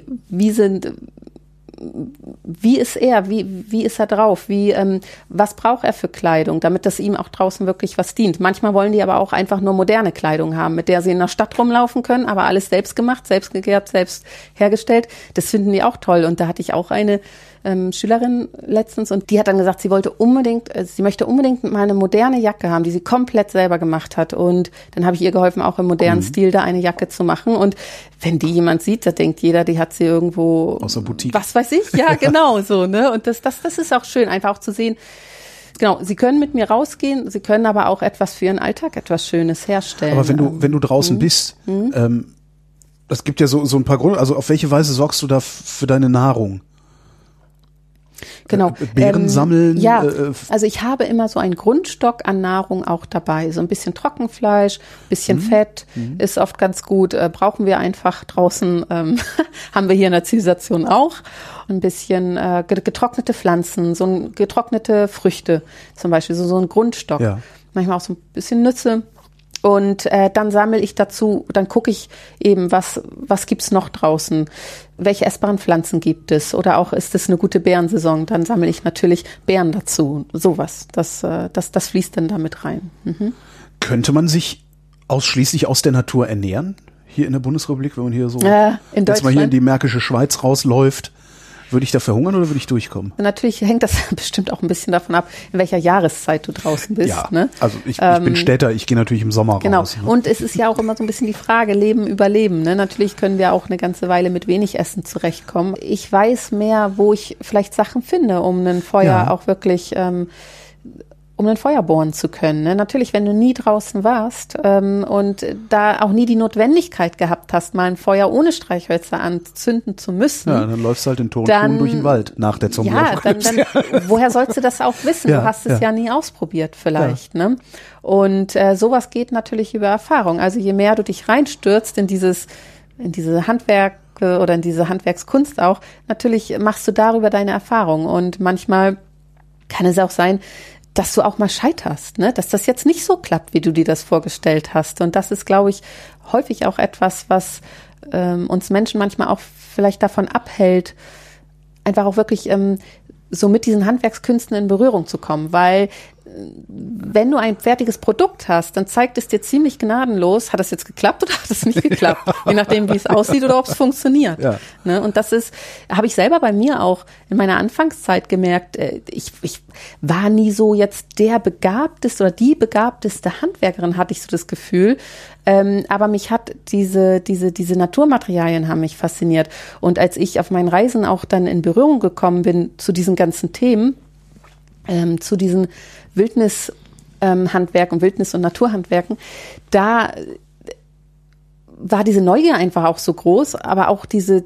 ist er, wie ist er drauf, was braucht er für Kleidung, damit das ihm auch draußen wirklich was dient. Manchmal wollen die aber auch einfach nur moderne Kleidung haben, mit der sie in der Stadt rumlaufen können, aber alles selbst gemacht, selbst gegärbt, selbst hergestellt. Das finden die auch toll. Und da hatte ich auch eine Schülerin letztens und die hat dann gesagt, sie möchte unbedingt mal eine moderne Jacke haben, die sie komplett selber gemacht hat. Und dann habe ich ihr geholfen, auch im modernen Stil da eine Jacke zu machen. Und wenn die jemand sieht, da denkt jeder, die hat sie irgendwo aus der Boutique. Was weiß ich, ja, genau so, ne? Und das ist auch schön, einfach auch zu sehen. Genau, sie können mit mir rausgehen, sie können aber auch etwas für ihren Alltag, etwas Schönes herstellen. Aber wenn du draußen bist, das gibt ja so ein paar Gründe, also auf welche Weise sorgst du da für deine Nahrung? Genau. Beeren sammeln? Ja, also ich habe immer so einen Grundstock an Nahrung auch dabei. So ein bisschen Trockenfleisch, bisschen Fett ist oft ganz gut. Brauchen wir einfach draußen, haben wir hier in der Zivilisation auch. Ein bisschen getrocknete Pflanzen, getrocknete Früchte zum Beispiel, so ein Grundstock. Ja. Manchmal auch so ein bisschen Nüsse. Und dann sammle ich dazu, dann gucke ich eben, was gibt's noch draußen, welche essbaren Pflanzen gibt es oder auch ist es eine gute Beerensaison, dann sammle ich natürlich Beeren dazu, sowas, das fließt dann damit rein. Könnte man sich ausschließlich aus der Natur ernähren, hier in der Bundesrepublik, wenn man hier so in jetzt mal hier in die Märkische Schweiz rausläuft? Würde ich da verhungern oder würde ich durchkommen? Und natürlich hängt das bestimmt auch ein bisschen davon ab, in welcher Jahreszeit du draußen bist. Ja, ne? also ich bin Städter, ich gehe natürlich im Sommer raus. Genau, und es ist ja auch immer so ein bisschen die Frage, Leben, Überleben. Ne? Natürlich können wir auch eine ganze Weile mit wenig Essen zurechtkommen. Ich weiß mehr, wo ich vielleicht Sachen finde, um ein Feuer auch wirklich um ein Feuer bohren zu können. Ne? Natürlich, wenn du nie draußen warst und da auch nie die Notwendigkeit gehabt hast, mal ein Feuer ohne Streichhölzer anzünden zu müssen. Ja, dann läufst du halt in Turnschuhen durch den Wald nach der Zombie-Apokalypse. Ja, woher sollst du das auch wissen? Du hast es ja nie ausprobiert vielleicht. Ja. Ne? Und sowas geht natürlich über Erfahrung. Also je mehr du dich reinstürzt in diese Handwerk oder in diese Handwerkskunst auch, natürlich machst du darüber deine Erfahrung. Und manchmal kann es auch sein, dass du auch mal scheiterst, ne? Dass das jetzt nicht so klappt, wie du dir das vorgestellt hast. Und das ist, glaube ich, häufig auch etwas, was uns Menschen manchmal auch vielleicht davon abhält, einfach auch wirklich so mit diesen Handwerkskünsten in Berührung zu kommen. Weil wenn du ein fertiges Produkt hast, dann zeigt es dir ziemlich gnadenlos, hat es jetzt geklappt oder hat es nicht geklappt? Je nachdem, wie es aussieht oder ob es funktioniert. Ja. Ne? Und das habe ich selber bei mir auch in meiner Anfangszeit gemerkt. Ich war nie so jetzt der begabteste oder die begabteste Handwerkerin, hatte ich so das Gefühl. Aber mich hat diese Naturmaterialien haben mich fasziniert. Und als ich auf meinen Reisen auch dann in Berührung gekommen bin zu diesen ganzen Themen, zu diesen Wildnishandwerk und Wildnis- und Naturhandwerken, da war diese Neugier einfach auch so groß, aber auch diese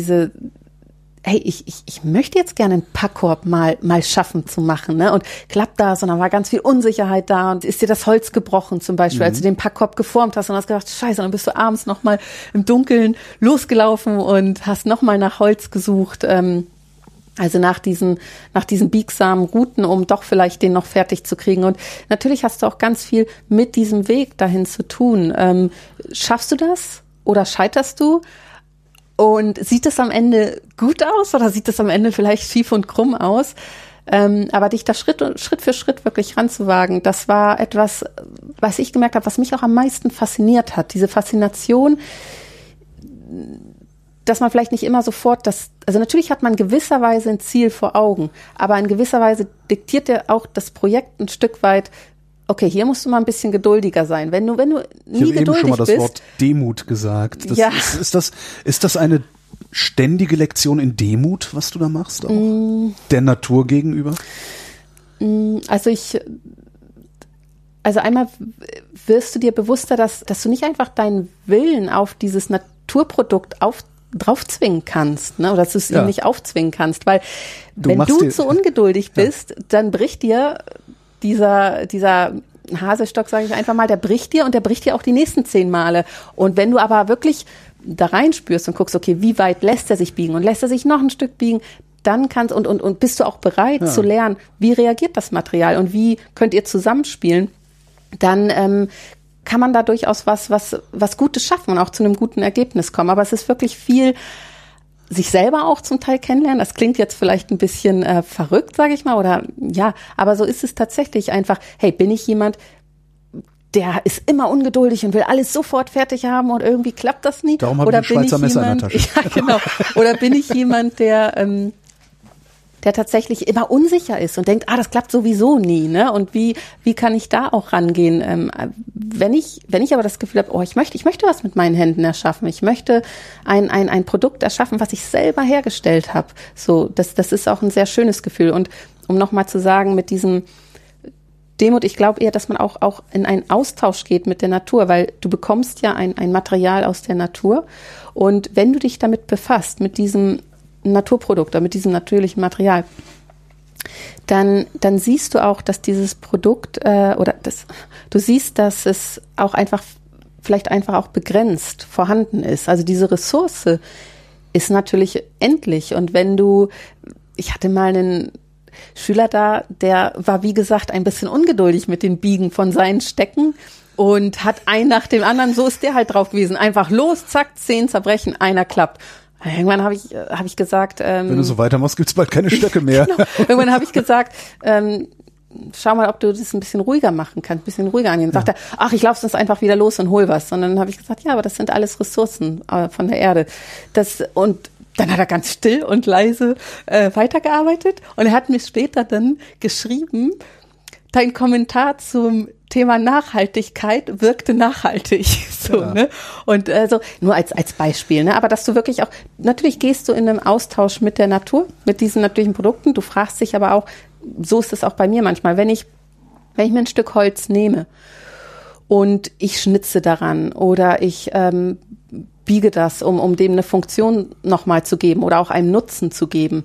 hey, ich möchte jetzt gerne einen Packkorb mal schaffen zu machen, ne? Und klappt das? Und dann war ganz viel Unsicherheit da und ist dir das Holz gebrochen zum Beispiel, als du den Packkorb geformt hast und hast gedacht, scheiße, und dann bist du abends nochmal im Dunkeln losgelaufen und hast nochmal nach Holz gesucht, also nach diesen biegsamen Routen, um doch vielleicht den noch fertig zu kriegen. Und natürlich hast du auch ganz viel mit diesem Weg dahin zu tun. Schaffst du das oder scheiterst du? Und sieht es am Ende gut aus oder sieht es am Ende vielleicht schief und krumm aus? Aber dich da Schritt für Schritt wirklich ranzuwagen, das war etwas, was ich gemerkt habe, was mich auch am meisten fasziniert hat. Diese Faszination, dass man vielleicht nicht immer sofort also natürlich hat man gewisserweise ein Ziel vor Augen, aber in gewisser Weise diktiert dir auch das Projekt ein Stück weit, okay, hier musst du mal ein bisschen geduldiger sein. Wenn du nie geduldig bist. Ich habe eben schon mal das Wort Demut gesagt. Ist das eine ständige Lektion in Demut, was du da machst, auch der Natur gegenüber? Also einmal wirst du dir bewusster, dass du nicht einfach deinen Willen auf dieses Naturprodukt drauf zwingen kannst, ne? Oder dass du es ihm nicht aufzwingen kannst, weil wenn du zu ungeduldig bist, dann bricht dir dieser Haselstock, sage ich einfach mal, der bricht dir auch die nächsten 10 Male. Und wenn du aber wirklich da reinspürst und guckst, okay, wie weit lässt er sich biegen und lässt er sich noch ein Stück biegen, dann kannst und bist du auch bereit zu lernen, wie reagiert das Material und wie könnt ihr zusammenspielen, dann kann man da durchaus was Gutes schaffen und auch zu einem guten Ergebnis kommen. Aber es ist wirklich viel sich selber auch zum Teil kennenlernen. Das klingt jetzt vielleicht ein bisschen verrückt, sage ich mal, oder ja, aber so ist es tatsächlich einfach, hey, bin ich jemand, der ist immer ungeduldig und will alles sofort fertig haben und irgendwie klappt das nie? Darum habe ich ein Schweizer Messer in der Tasche. Ja, genau. Oder bin ich jemand, der tatsächlich immer unsicher ist und denkt, das klappt sowieso nie, ne? Und wie kann ich da auch rangehen? Wenn ich aber das Gefühl habe, ich möchte was mit meinen Händen erschaffen, ich möchte ein Produkt erschaffen, was ich selber hergestellt habe. So, das ist auch ein sehr schönes Gefühl. Und um nochmal zu sagen, mit diesem Demut, ich glaube eher, dass man auch in einen Austausch geht mit der Natur, weil du bekommst ja ein Material aus der Natur. Und wenn du dich damit befasst, mit diesem Naturprodukt oder mit diesem natürlichen Material, dann siehst du auch, dass dieses Produkt du siehst, dass es auch vielleicht einfach auch begrenzt vorhanden ist. Also diese Ressource ist natürlich endlich. Und ich hatte mal einen Schüler da, der war, wie gesagt, ein bisschen ungeduldig mit den Biegen von seinen Stecken und hat einen nach dem anderen, so ist der halt drauf gewesen, einfach los, zack, 10 zerbrechen, einer klappt. Irgendwann habe ich gesagt, wenn du so weitermachst, gibt's bald keine Stöcke mehr. Genau. Irgendwann habe ich gesagt, schau mal, ob du das ein bisschen ruhiger machen kannst, ein bisschen ruhiger angehen. Sagt er, ich laufe das einfach wieder los und hol was. Und dann habe ich gesagt, ja, aber das sind alles Ressourcen von der Erde. Und dann hat er ganz still und leise weitergearbeitet und er hat mir später dann geschrieben, dein Kommentar zum Thema Nachhaltigkeit wirkte nachhaltig. So, Ja. ne? Und also nur als Beispiel, ne? Aber dass du wirklich auch, natürlich gehst du in einem Austausch mit der Natur, mit diesen natürlichen Produkten. Du fragst dich aber auch, so ist es auch bei mir manchmal, wenn ich mir ein Stück Holz nehme und ich schnitze daran oder ich biege das, um dem eine Funktion nochmal zu geben oder auch einen Nutzen zu geben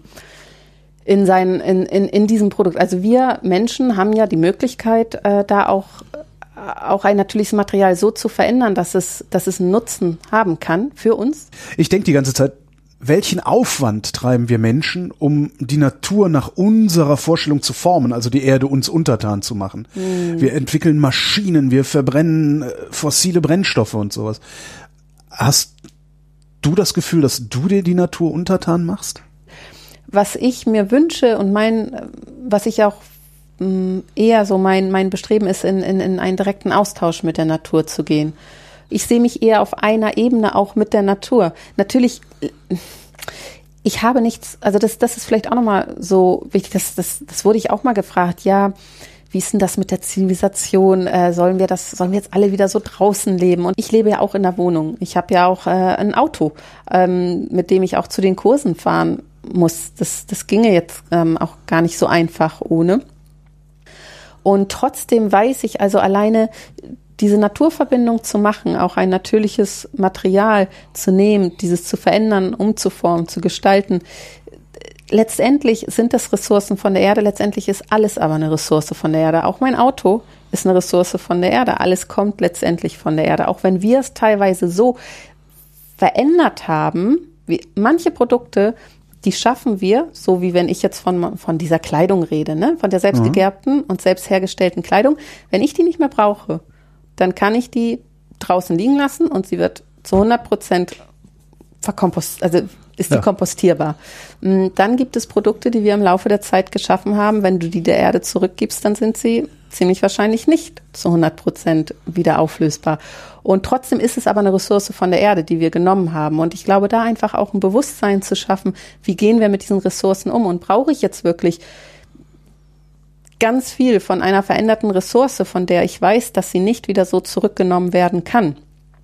in diesem Produkt. Also wir Menschen haben ja die Möglichkeit, da auch ein natürliches Material so zu verändern, dass es einen Nutzen haben kann für uns. Ich denke die ganze Zeit, welchen Aufwand treiben wir Menschen, um die Natur nach unserer Vorstellung zu formen, also die Erde uns untertan zu machen. Wir entwickeln Maschinen, wir verbrennen fossile Brennstoffe und sowas. Hast du das Gefühl, dass du dir die Natur untertan machst? Was ich mir wünsche und was ich auch eher so mein Bestreben ist, in einen direkten Austausch mit der Natur zu gehen. Ich sehe mich eher auf einer Ebene auch mit der Natur. Natürlich, ich habe nichts, also das ist vielleicht auch nochmal so wichtig, das wurde ich auch mal gefragt, ja, wie ist denn das mit der Zivilisation? Sollen wir jetzt alle wieder so draußen leben? Und ich lebe ja auch in der Wohnung. Ich habe ja auch ein Auto, mit dem ich auch zu den Kursen fahren muss. Das ginge jetzt auch gar nicht so einfach ohne. Und trotzdem weiß ich, also alleine diese Naturverbindung zu machen, auch ein natürliches Material zu nehmen, dieses zu verändern, umzuformen, zu gestalten. Letztendlich sind das Ressourcen von der Erde, letztendlich ist alles aber eine Ressource von der Erde. Auch mein Auto ist eine Ressource von der Erde. Alles kommt letztendlich von der Erde. Auch wenn wir es teilweise so verändert haben, wie manche Produkte, die schaffen wir, so wie wenn ich jetzt von dieser Kleidung rede, ne, von der selbstgegerbten und selbst hergestellten Kleidung. Wenn ich die nicht mehr brauche, dann kann ich die draußen liegen lassen und sie wird zu 100% ist die kompostierbar. Dann gibt es Produkte, die wir im Laufe der Zeit geschaffen haben. Wenn du die der Erde zurückgibst, dann sind sie ziemlich wahrscheinlich nicht zu 100% wieder auflösbar. Und trotzdem ist es aber eine Ressource von der Erde, die wir genommen haben. Und ich glaube, da einfach auch ein Bewusstsein zu schaffen, wie gehen wir mit diesen Ressourcen um? Und brauche ich jetzt wirklich ganz viel von einer veränderten Ressource, von der ich weiß, dass sie nicht wieder so zurückgenommen werden kann?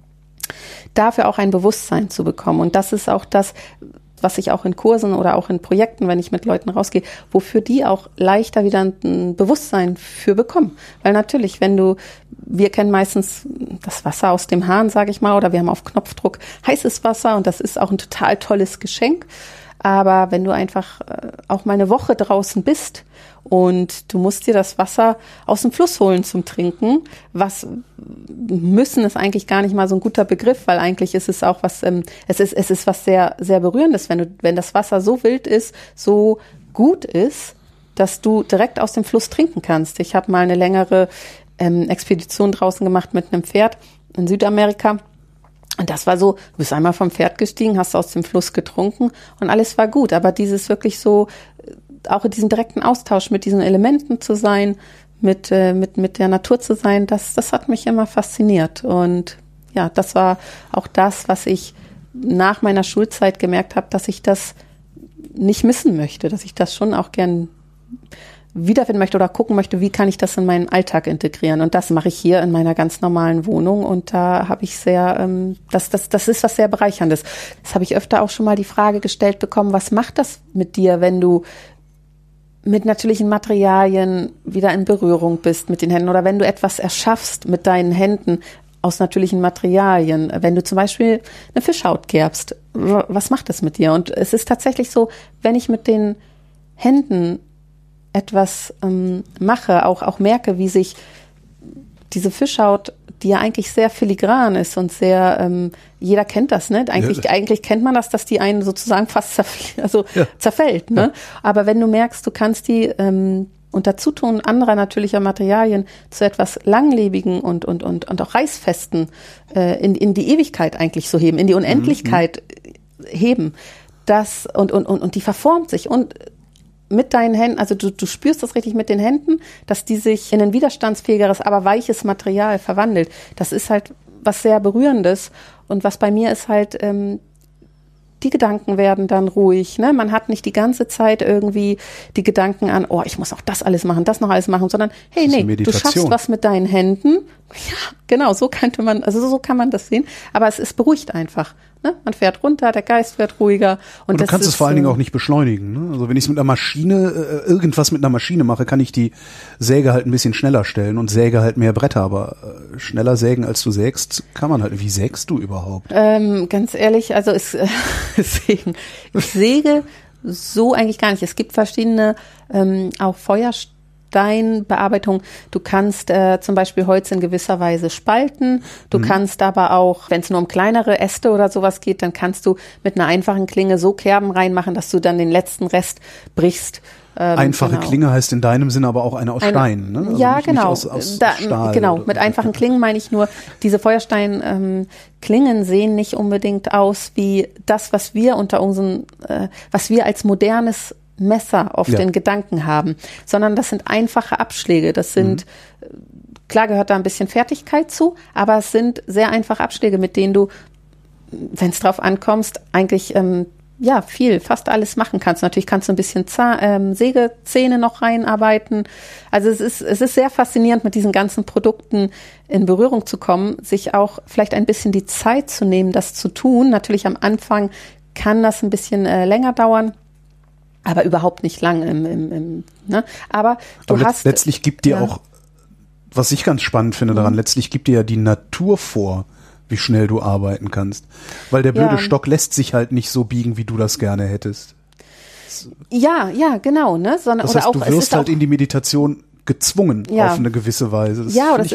Dafür auch ein Bewusstsein zu bekommen. Und das ist auch das, was ich auch in Kursen oder auch in Projekten, wenn ich mit Leuten rausgehe, wofür die auch leichter wieder ein Bewusstsein für bekommen. Weil natürlich, wir kennen meistens das Wasser aus dem Hahn, sage ich mal, oder wir haben auf Knopfdruck heißes Wasser und das ist auch ein total tolles Geschenk. Aber wenn du einfach auch mal eine Woche draußen bist und du musst dir das Wasser aus dem Fluss holen zum Trinken, müssen ist eigentlich gar nicht mal so ein guter Begriff, weil eigentlich ist es auch was, es ist was sehr, sehr Berührendes, wenn das Wasser so wild ist, so gut ist, dass du direkt aus dem Fluss trinken kannst. Ich habe mal eine längere Expedition draußen gemacht mit einem Pferd in Südamerika. Und das war so, du bist einmal vom Pferd gestiegen, hast aus dem Fluss getrunken und alles war gut. Aber dieses wirklich so, auch in diesem direkten Austausch mit diesen Elementen zu sein, mit der Natur zu sein, das hat mich immer fasziniert. Und ja, das war auch das, was ich nach meiner Schulzeit gemerkt habe, dass ich das nicht missen möchte, dass ich das schon auch gern wiederfinden möchte oder gucken möchte, wie kann ich das in meinen Alltag integrieren. Und das mache ich hier in meiner ganz normalen Wohnung und da habe ich sehr, das ist was sehr Bereicherndes. Das habe ich öfter auch schon mal die Frage gestellt bekommen, was macht das mit dir, wenn du mit natürlichen Materialien wieder in Berührung bist mit den Händen oder wenn du etwas erschaffst mit deinen Händen aus natürlichen Materialien, wenn du zum Beispiel eine Fischhaut gerbst, was macht das mit dir? Und es ist tatsächlich so, wenn ich mit den Händen etwas mache, auch merke, wie sich diese Fischhaut, die ja eigentlich sehr filigran ist und sehr, jeder kennt das, ne? Eigentlich kennt man das, dass die einen sozusagen fast zerfällt, ne? Ja. Aber wenn du merkst, du kannst die unter Zutun anderer natürlicher Materialien zu etwas Langlebigen und auch Reißfesten in die Ewigkeit eigentlich so heben, in die Unendlichkeit heben, das und die verformt sich und mit deinen Händen, also du spürst das richtig mit den Händen, dass die sich in ein widerstandsfähigeres, aber weiches Material verwandelt. Das ist halt was sehr Berührendes und was bei mir ist halt die Gedanken werden dann ruhig, ne? Man hat nicht die ganze Zeit irgendwie die Gedanken an, oh, ich muss auch das alles machen, das noch alles machen, sondern hey, nee, du schaffst was mit deinen Händen. Ja, genau, so kann man das sehen, aber es beruhigt einfach. Ne? Man fährt runter, der Geist wird ruhiger. Und du kannst es vor allen Dingen auch nicht beschleunigen. Ne? Also wenn ich es mit einer Maschine, irgendwas mit einer Maschine mache, kann ich die Säge halt ein bisschen schneller stellen und säge halt mehr Bretter. Aber schneller sägen, als du sägst, kann man halt. Wie sägst du überhaupt? Ganz ehrlich, also ich säge so eigentlich gar nicht. Es gibt verschiedene auch Feuersteinbearbeitung. Du kannst zum Beispiel Holz in gewisser Weise spalten. Du kannst aber auch, wenn es nur um kleinere Äste oder sowas geht, dann kannst du mit einer einfachen Klinge so Kerben reinmachen, dass du dann den letzten Rest brichst. Einfache Klinge heißt in deinem Sinne aber auch eine aus Stein, ne? Also ja, genau. Aus Stahl genau. oder Mit einfachen Klingen meine ich nur, diese Feuerstein-Klingen sehen nicht unbedingt aus wie das, was wir unter unseren, was wir als modernes Messer oft in Gedanken haben, sondern das sind einfache Abschläge. Das sind, klar gehört da ein bisschen Fertigkeit zu, aber es sind sehr einfache Abschläge, mit denen du, wenn es drauf ankommst, eigentlich fast alles machen kannst. Natürlich kannst du ein bisschen Sägezähne noch reinarbeiten. Also es ist sehr faszinierend, mit diesen ganzen Produkten in Berührung zu kommen, sich auch vielleicht ein bisschen die Zeit zu nehmen, das zu tun. Natürlich am Anfang kann das ein bisschen länger dauern, aber überhaupt nicht lang. Ne? Aber letztlich gibt dir auch, was ich ganz spannend finde daran, letztlich gibt dir ja die Natur vor, wie schnell du arbeiten kannst. Weil der blöde Stock lässt sich halt nicht so biegen, wie du das gerne hättest. Ja, genau. Ne? Das heißt, du wirst halt in die Meditation gezwungen auf eine gewisse Weise.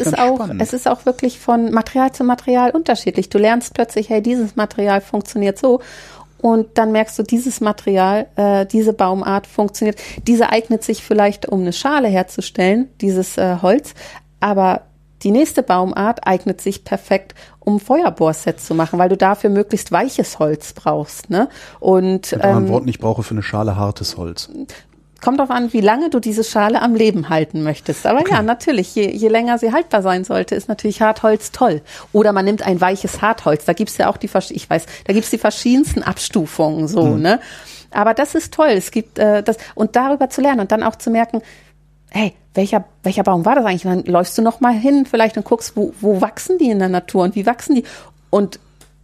Es ist auch wirklich von Material zu Material unterschiedlich. Du lernst plötzlich, hey, dieses Material funktioniert so. Und dann merkst du, dieses Material, diese Baumart funktioniert. Diese eignet sich vielleicht, um eine Schale herzustellen, dieses Holz. Aber die nächste Baumart eignet sich perfekt, um Feuerbohrsets zu machen, weil du dafür möglichst weiches Holz brauchst. Ne? Und mit anderen Worten, ich brauche für eine Schale hartes Holz. Kommt drauf an, wie lange du diese Schale am Leben halten möchtest. Aber ja, natürlich, je länger sie haltbar sein sollte, ist natürlich Hartholz toll. Oder man nimmt ein weiches Hartholz. Da gibt's ja auch die verschiedensten Abstufungen so, ne? Aber das ist toll. Es gibt das, und darüber zu lernen und dann auch zu merken, hey, welcher Baum war das eigentlich? Und dann läufst du noch mal hin vielleicht und guckst, wo wachsen die in der Natur und wie wachsen die? Und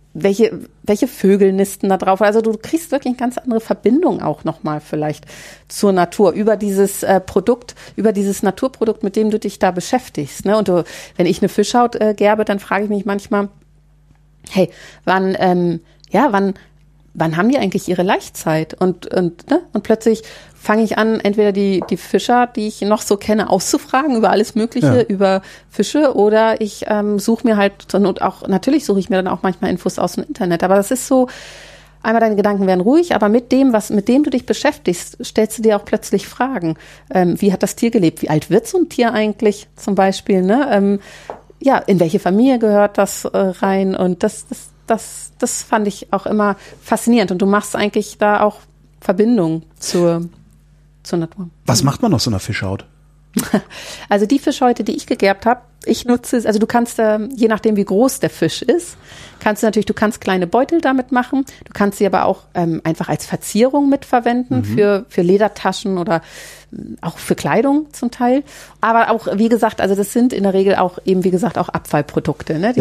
welche Vögel nisten da drauf? Also du kriegst wirklich eine ganz andere Verbindung auch nochmal vielleicht zur Natur über dieses Naturprodukt, mit dem du dich da beschäftigst. Ne? Und wenn ich eine Fischhaut gerbe, dann frage ich mich manchmal, hey, wann haben die eigentlich ihre Laichzeit? Und plötzlich fange ich an, entweder die Fischer, die ich noch so kenne, auszufragen über alles Mögliche, über Fische, oder ich suche mir halt, und auch natürlich suche ich mir dann auch manchmal Infos aus dem Internet. Aber das ist so, einmal deine Gedanken werden ruhig, aber mit dem du dich beschäftigst, stellst du dir auch plötzlich Fragen. Wie hat das Tier gelebt? Wie alt wird so ein Tier eigentlich zum Beispiel? Ne? In welche Familie gehört das rein? Und das fand ich auch immer faszinierend. Und du machst eigentlich da auch Verbindung zur Natur. Was macht man aus so einer Fischhaut? Also die Fischhäute, die ich gegerbt habe, ich nutze es, also du kannst, je nachdem wie groß der Fisch ist, du kannst kleine Beutel damit machen, du kannst sie aber auch einfach als Verzierung mitverwenden für Ledertaschen oder auch für Kleidung zum Teil. Aber auch, wie gesagt, also das sind in der Regel auch eben, wie gesagt, auch Abfallprodukte. Ne?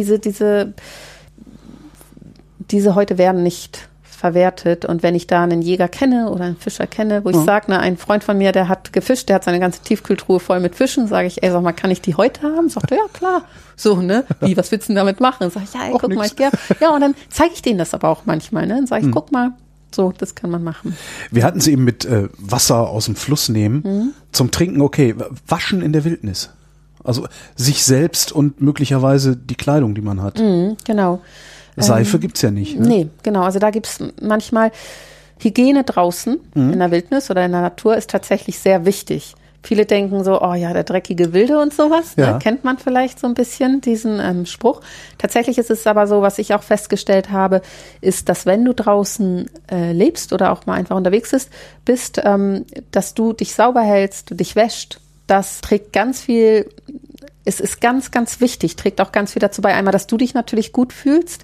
Diese Häute werden nicht verwertet. Und wenn ich da einen Jäger kenne oder einen Fischer kenne, wo ich sage, ein Freund von mir, der hat gefischt, der hat seine ganze Tiefkühltruhe voll mit Fischen, sage ich, sag mal, kann ich die Häute haben? Sagt er, ja, klar. So, ne? Wie, was willst du denn damit machen? Sag ich, guck mal, ich gerbe. Ja, und dann zeige ich denen das aber auch manchmal, ne? Dann sage ich, guck mal, so, das kann man machen. Wir hatten es eben mit Wasser aus dem Fluss nehmen. Zum Trinken, okay. Waschen in der Wildnis. Also sich selbst und möglicherweise die Kleidung, die man hat. Genau. Seife gibt's ja nicht. Ne? Nee, genau. Also da gibt's manchmal Hygiene draußen in der Wildnis oder in der Natur ist tatsächlich sehr wichtig. Viele denken so, oh ja, der dreckige Wilde und sowas. Ne? Kennt man vielleicht so ein bisschen diesen Spruch. Tatsächlich ist es aber so, was ich auch festgestellt habe, ist, dass wenn du draußen lebst oder auch mal einfach unterwegs bist, dass du dich sauber hältst, du dich wäscht. Das trägt ganz viel. Es ist ganz, ganz wichtig, trägt auch ganz viel dazu bei. Einmal, dass du dich natürlich gut fühlst,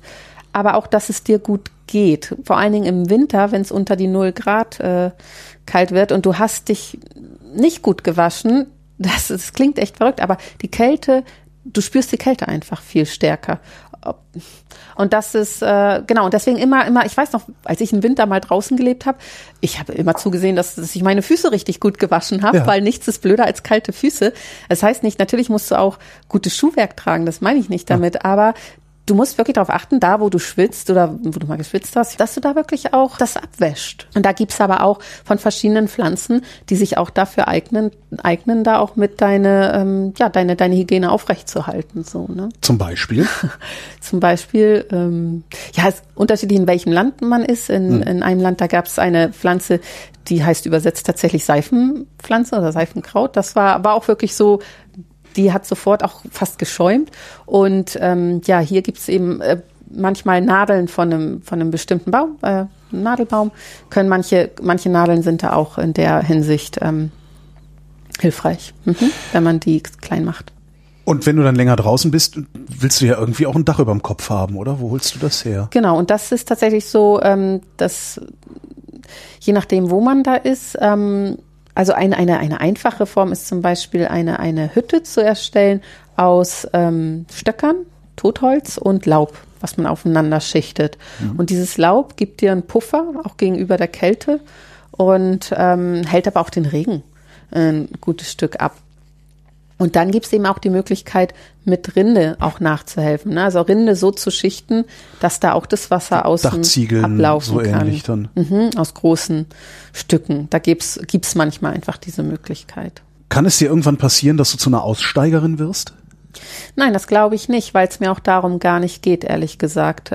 aber auch, dass es dir gut geht. Vor allen Dingen im Winter, wenn es unter die 0 Grad kalt wird und du hast dich nicht gut gewaschen, das klingt echt verrückt, aber die Kälte, du spürst die Kälte einfach viel stärker. Und das ist, genau, und deswegen immer, ich weiß noch, als ich im Winter mal draußen gelebt habe, ich habe immer zugesehen, dass ich meine Füße richtig gut gewaschen habe, weil nichts ist blöder als kalte Füße. Das heißt nicht, natürlich musst du auch gutes Schuhwerk tragen, das meine ich nicht damit, aber du musst wirklich darauf achten, da wo du schwitzt oder wo du mal geschwitzt hast, dass du da wirklich auch das abwäscht. Und da gibt's aber auch von verschiedenen Pflanzen, die sich auch dafür eignen da auch mit deine Hygiene aufrechtzuerhalten. So, ne? Zum Beispiel? Zum Beispiel, es ist unterschiedlich, in welchem Land man ist. In einem Land, da gab's eine Pflanze, die heißt übersetzt tatsächlich Seifenpflanze oder Seifenkraut. Das war auch wirklich so, die hat sofort auch fast geschäumt. Und hier gibt's eben manchmal Nadeln von einem bestimmten Baum, Nadelbaum. Manche Nadeln sind da auch in der Hinsicht hilfreich, wenn man die klein macht. Und wenn du dann länger draußen bist, willst du ja irgendwie auch ein Dach über dem Kopf haben, oder? Wo holst du das her? Genau, und das ist tatsächlich so, dass je nachdem, wo man da ist, also eine einfache Form ist zum Beispiel eine Hütte zu erstellen aus Stöckern, Totholz und Laub, was man aufeinander schichtet. Und dieses Laub gibt dir einen Puffer, auch gegenüber der Kälte und hält aber auch den Regen ein gutes Stück ab. Und dann gibt es eben auch die Möglichkeit, mit Rinde auch nachzuhelfen. Ne? Also Rinde so zu schichten, dass da auch das Wasser außen ablaufen so kann. Ähnlich dann. Aus großen Stücken. Da gibt's manchmal einfach diese Möglichkeit. Kann es dir irgendwann passieren, dass du zu einer Aussteigerin wirst? Nein, das glaube ich nicht, weil es mir auch darum gar nicht geht, ehrlich gesagt.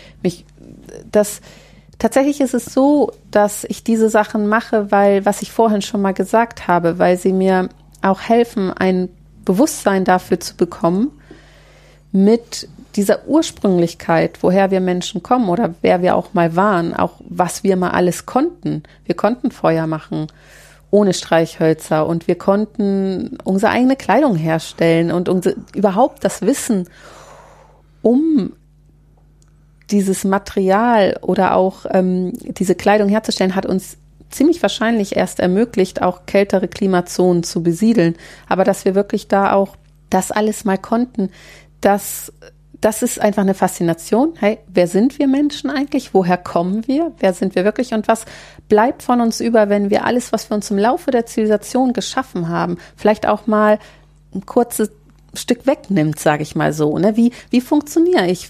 Tatsächlich ist es so, dass ich diese Sachen mache, weil, was ich vorhin schon mal gesagt habe, weil sie mir auch helfen, ein Bewusstsein dafür zu bekommen, mit dieser Ursprünglichkeit, woher wir Menschen kommen oder wer wir auch mal waren, auch was wir mal alles konnten. Wir konnten Feuer machen ohne Streichhölzer und wir konnten unsere eigene Kleidung herstellen und überhaupt das Wissen um dieses Material oder auch diese Kleidung herzustellen, hat uns ziemlich wahrscheinlich erst ermöglicht, auch kältere Klimazonen zu besiedeln. Aber dass wir wirklich da auch das alles mal konnten, das ist einfach eine Faszination. Hey, wer sind wir Menschen eigentlich? Woher kommen wir? Wer sind wir wirklich? Und was bleibt von uns über, wenn wir alles, was wir uns im Laufe der Zivilisation geschaffen haben, vielleicht auch mal ein kurzes Stück wegnimmt, sage ich mal so. Ne? Wie funktioniere ich?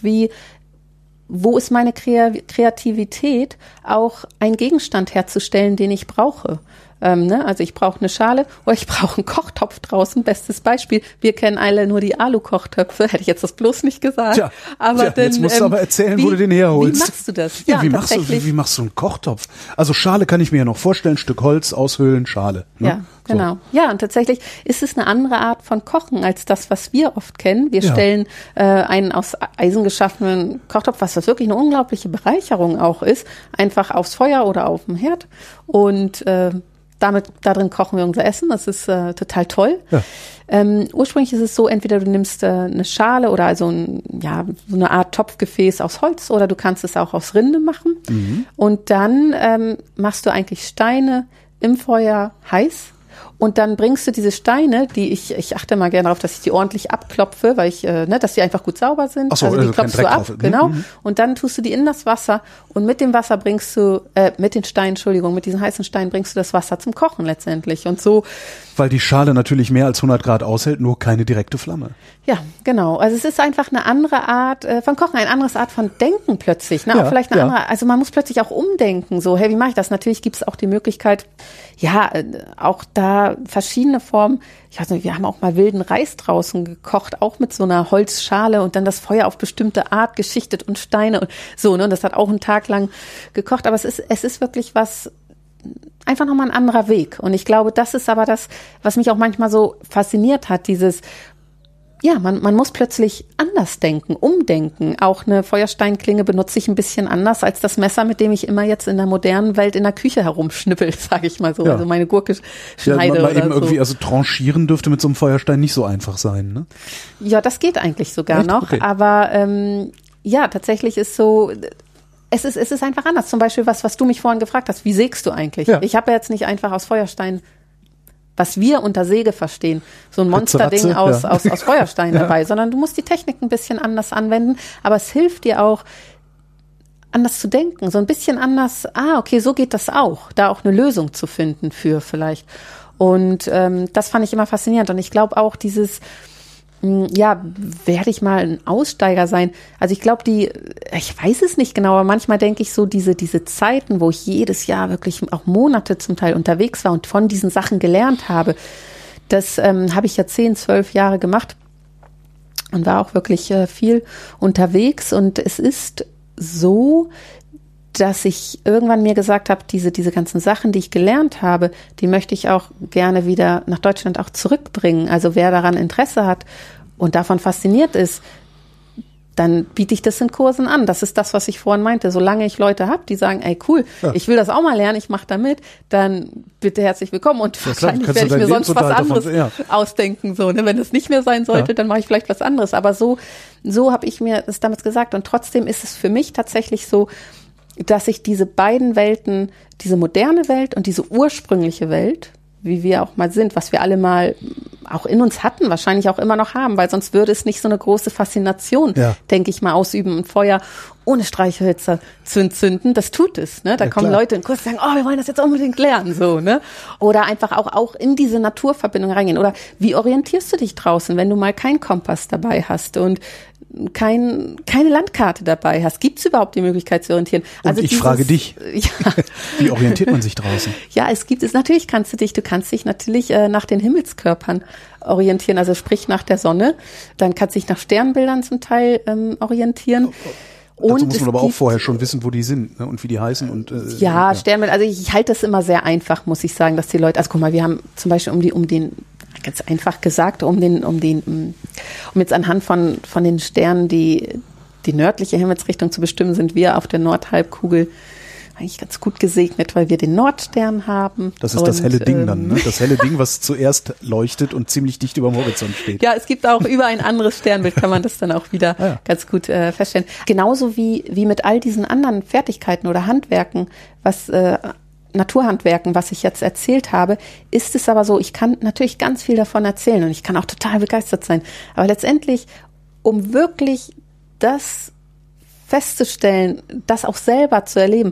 Wo ist meine Kreativität, auch einen Gegenstand herzustellen, den ich brauche? Also ich brauche eine Schale oder ich brauche einen Kochtopf draußen. Bestes Beispiel. Wir kennen alle nur die Alu-Kochtöpfe. Hätte ich jetzt das bloß nicht gesagt. Jetzt musst du aber erzählen, wo du den herholst. Wie machst du das? Ja, wie machst du einen Kochtopf? Also Schale kann ich mir ja noch vorstellen. Stück Holz, aushöhlen, Schale. Ne? Ja, genau. So. Ja, und tatsächlich ist es eine andere Art von Kochen als das, was wir oft kennen. Wir stellen einen aus Eisen geschaffenen Kochtopf, was das wirklich eine unglaubliche Bereicherung auch ist, einfach aufs Feuer oder auf dem Herd und darin kochen wir unser Essen. Das ist total toll. Ja. Ursprünglich ist es so, entweder du nimmst eine Schale oder also so eine Art Topfgefäß aus Holz oder du kannst es auch aus Rinde machen. Und dann machst du eigentlich Steine im Feuer heiß. Und dann bringst du diese Steine, die ich achte mal gerne darauf, dass ich die ordentlich abklopfe, weil dass die einfach gut sauber sind. Ach so, also die klopfst du ab, genau. Und dann tust du die in das Wasser und mit dem Wasser mit diesen heißen Steinen bringst du das Wasser zum Kochen letztendlich. Und so. Weil die Schale natürlich mehr als 100 Grad aushält, nur keine direkte Flamme. Ja, genau. Also es ist einfach eine andere Art von Kochen, eine andere Art von Denken plötzlich. Ne? Auch vielleicht eine andere, also man muss plötzlich auch umdenken. So, hey, wie mache ich das? Natürlich gibt es auch die Möglichkeit, auch da verschiedene Formen. Ich weiß nicht, wir haben auch mal wilden Reis draußen gekocht, auch mit so einer Holzschale und dann das Feuer auf bestimmte Art geschichtet und Steine und so. Ne? Und das hat auch einen Tag lang gekocht. Aber es ist wirklich einfach nochmal ein anderer Weg. Und ich glaube, das ist aber das, was mich auch manchmal so fasziniert hat, man muss plötzlich anders denken, umdenken. Auch eine Feuersteinklinge benutze ich ein bisschen anders als das Messer, mit dem ich immer jetzt in der modernen Welt in der Küche herumschnippel, sage ich mal so. Ja. Also meine Gurke schneide oder eben irgendwie, also tranchieren dürfte mit so einem Feuerstein nicht so einfach sein, ne? Ja, das geht eigentlich sogar noch. Okay. Aber Ja, tatsächlich ist so, es ist einfach anders. Zum Beispiel was du mich vorhin gefragt hast, wie sägst du eigentlich? Ja. Ich habe ja jetzt nicht einfach aus Feuerstein, was wir unter Säge verstehen, so ein Monsterding aus Feuerstein dabei, sondern du musst die Technik ein bisschen anders anwenden, aber es hilft dir auch, anders zu denken, so ein bisschen anders, okay, so geht das auch, da auch eine Lösung zu finden für vielleicht. Und das fand ich immer faszinierend. Und ich glaube auch dieses, werde ich mal ein Aussteiger sein? Also ich glaube, ich weiß es nicht genau, aber manchmal denke ich so, diese Zeiten, wo ich jedes Jahr wirklich auch Monate zum Teil unterwegs war und von diesen Sachen gelernt habe, das habe ich ja 10, 12 Jahre gemacht und war auch wirklich viel unterwegs. Und es ist so, dass ich irgendwann mir gesagt habe, diese ganzen Sachen, die ich gelernt habe, die möchte ich auch gerne wieder nach Deutschland auch zurückbringen. Also wer daran Interesse hat und davon fasziniert ist, dann biete ich das in Kursen an. Das ist das, was ich vorhin meinte. Solange ich Leute habe, die sagen, ey cool, ich will das auch mal lernen, ich mache da mit, dann bitte herzlich willkommen. Und wahrscheinlich werde ich mir sonst was anderes ausdenken. So, ne? Wenn das nicht mehr sein sollte, dann mache ich vielleicht was anderes. Aber so habe ich mir das damals gesagt. Und trotzdem ist es für mich tatsächlich so, dass ich diese beiden Welten, diese moderne Welt und diese ursprüngliche Welt, wie wir auch mal sind, was wir alle mal auch in uns hatten, wahrscheinlich auch immer noch haben, weil sonst würde es nicht so eine große Faszination, denke ich mal, ausüben, ein Feuer ohne Streichhölzer zu entzünden. Das tut es, ne? Da kommen Leute in Kurs und sagen, wir wollen das jetzt unbedingt lernen, so, ne? Oder einfach auch in diese Naturverbindung reingehen. Oder wie orientierst du dich draußen, wenn du mal keinen Kompass dabei hast und keine Landkarte dabei hast? Gibt es überhaupt die Möglichkeit zu orientieren? Also ich frage dich, wie orientiert man sich draußen? Ja, natürlich kannst du dich natürlich nach den Himmelskörpern orientieren, also sprich nach der Sonne. Dann kannst du dich nach Sternbildern zum Teil orientieren. Dazu muss man aber auch vorher schon wissen, wo die sind, ne, und wie die heißen. Und Sternbilder, also ich halte das immer sehr einfach, muss ich sagen, dass die Leute, also guck mal, wir haben zum Beispiel um den ganz einfach gesagt, um jetzt anhand von den Sternen die nördliche Himmelsrichtung zu bestimmen, sind wir auf der Nordhalbkugel eigentlich ganz gut gesegnet, weil wir den Nordstern haben. Das ist das helle Ding dann, ne? Das helle Ding, was zuerst leuchtet und ziemlich dicht über dem Horizont steht. Ja, es gibt auch über ein anderes Sternbild, kann man das dann auch wieder ganz gut feststellen. Genauso wie mit all diesen anderen Fertigkeiten oder Handwerken, Naturhandwerken, was ich jetzt erzählt habe, ist es aber so, ich kann natürlich ganz viel davon erzählen und ich kann auch total begeistert sein. Aber letztendlich, um wirklich das festzustellen, das auch selber zu erleben,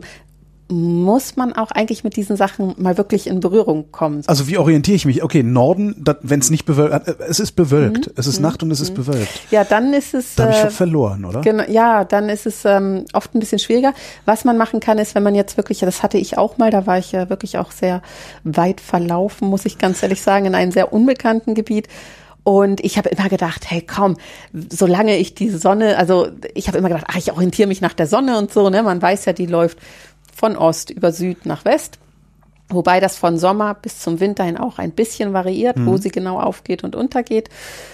muss man auch eigentlich mit diesen Sachen mal wirklich in Berührung kommen. Also wie orientiere ich mich? Okay, Norden, wenn es nicht bewölkt, es ist bewölkt, es ist Nacht und es ist bewölkt. Ja, dann ist es... Da habe ich schon verloren, oder? Genau, ja, dann ist es oft ein bisschen schwieriger. Was man machen kann, ist, wenn man jetzt wirklich, das hatte ich auch mal, da war ich ja wirklich auch sehr weit verlaufen, muss ich ganz ehrlich sagen, in einem sehr unbekannten Gebiet. Und ich habe immer gedacht, hey komm, solange ich die Sonne, also ich habe immer gedacht, ich orientiere mich nach der Sonne und so, ne? Man weiß ja, die läuft von Ost über Süd nach West, wobei das von Sommer bis zum Winter hin auch ein bisschen variiert, wo sie genau aufgeht und untergeht.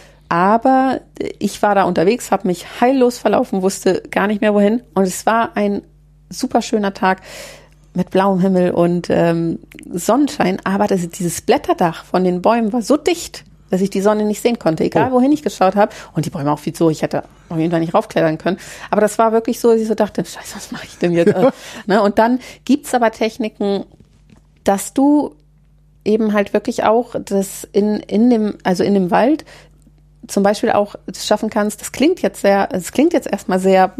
Aber ich war da unterwegs, habe mich heillos verlaufen, wusste gar nicht mehr wohin. Und es war ein super schöner Tag mit blauem Himmel und Sonnenschein. Aber dieses Blätterdach von den Bäumen war so dicht, dass ich die Sonne nicht sehen konnte, egal wohin ich geschaut habe. Und die Bäume auch viel zu hoch, ich hätte auf jeden Fall nicht raufklettern können. Aber das war wirklich so, dass ich so dachte, scheiße, was mache ich denn jetzt? Ne? Und dann gibt's aber Techniken, dass du eben halt wirklich auch das in dem Wald zum Beispiel auch schaffen kannst. Es klingt jetzt erstmal sehr,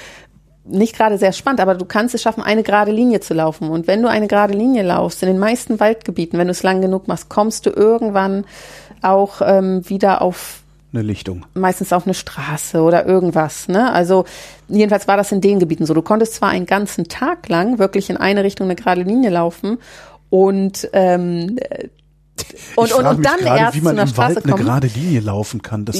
nicht gerade sehr spannend, aber du kannst es schaffen, eine gerade Linie zu laufen. Und wenn du eine gerade Linie laufst, in den meisten Waldgebieten, wenn du es lang genug machst, kommst du irgendwann auch wieder auf eine Lichtung. Meistens auf eine Straße oder irgendwas, ne? Also jedenfalls war das in den Gebieten so. Du konntest zwar einen ganzen Tag lang wirklich in eine Richtung eine gerade Linie laufen und dann grade, erst wie man zu einer im Straße Wald eine kommen. gerade Linie laufen kann. Das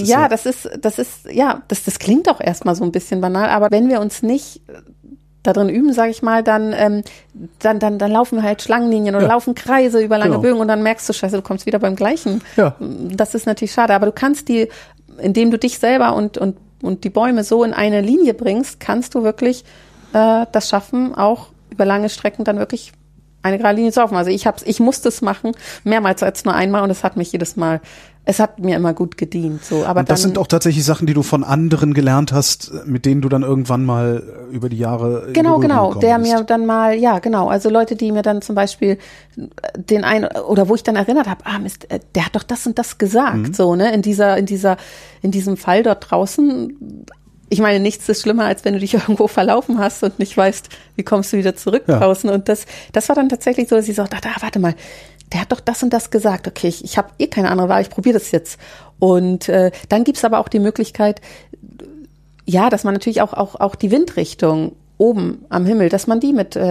klingt auch erstmal so ein bisschen banal, aber wenn wir uns nicht da drin üben, sage ich mal, dann laufen wir halt Schlangenlinien oder laufen Kreise über lange Bögen und dann merkst du, scheiße, du kommst wieder beim Gleichen. Ja. Das ist natürlich schade, aber du kannst indem du dich selber und die Bäume so in eine Linie bringst, kannst du wirklich das schaffen, auch über lange Strecken dann wirklich eine gerade Linie zu laufen. Also ich musste es machen, mehrmals als nur einmal und es hat mich jedes Mal es hat mir immer gut gedient. So, aber und das dann, sind auch tatsächlich Sachen, die du von anderen gelernt hast, mit denen du dann irgendwann mal über die Jahre genau, der bist. mir dann mal, ja genau, also Leute, die mir dann zum Beispiel den einen, oder wo ich dann erinnert habe, Mist, der hat doch das und das gesagt, so, ne, in diesem Fall dort draußen. Ich meine, nichts ist schlimmer, als wenn du dich irgendwo verlaufen hast und nicht weißt, wie kommst du wieder zurück draußen. Und das war dann tatsächlich so, dass ich so dachte, warte mal, der hat doch das und das gesagt. Okay, ich habe keine andere Wahl, ich probiere das jetzt. Und dann gibt's aber auch die Möglichkeit, ja, dass man natürlich auch die Windrichtung oben am Himmel, dass man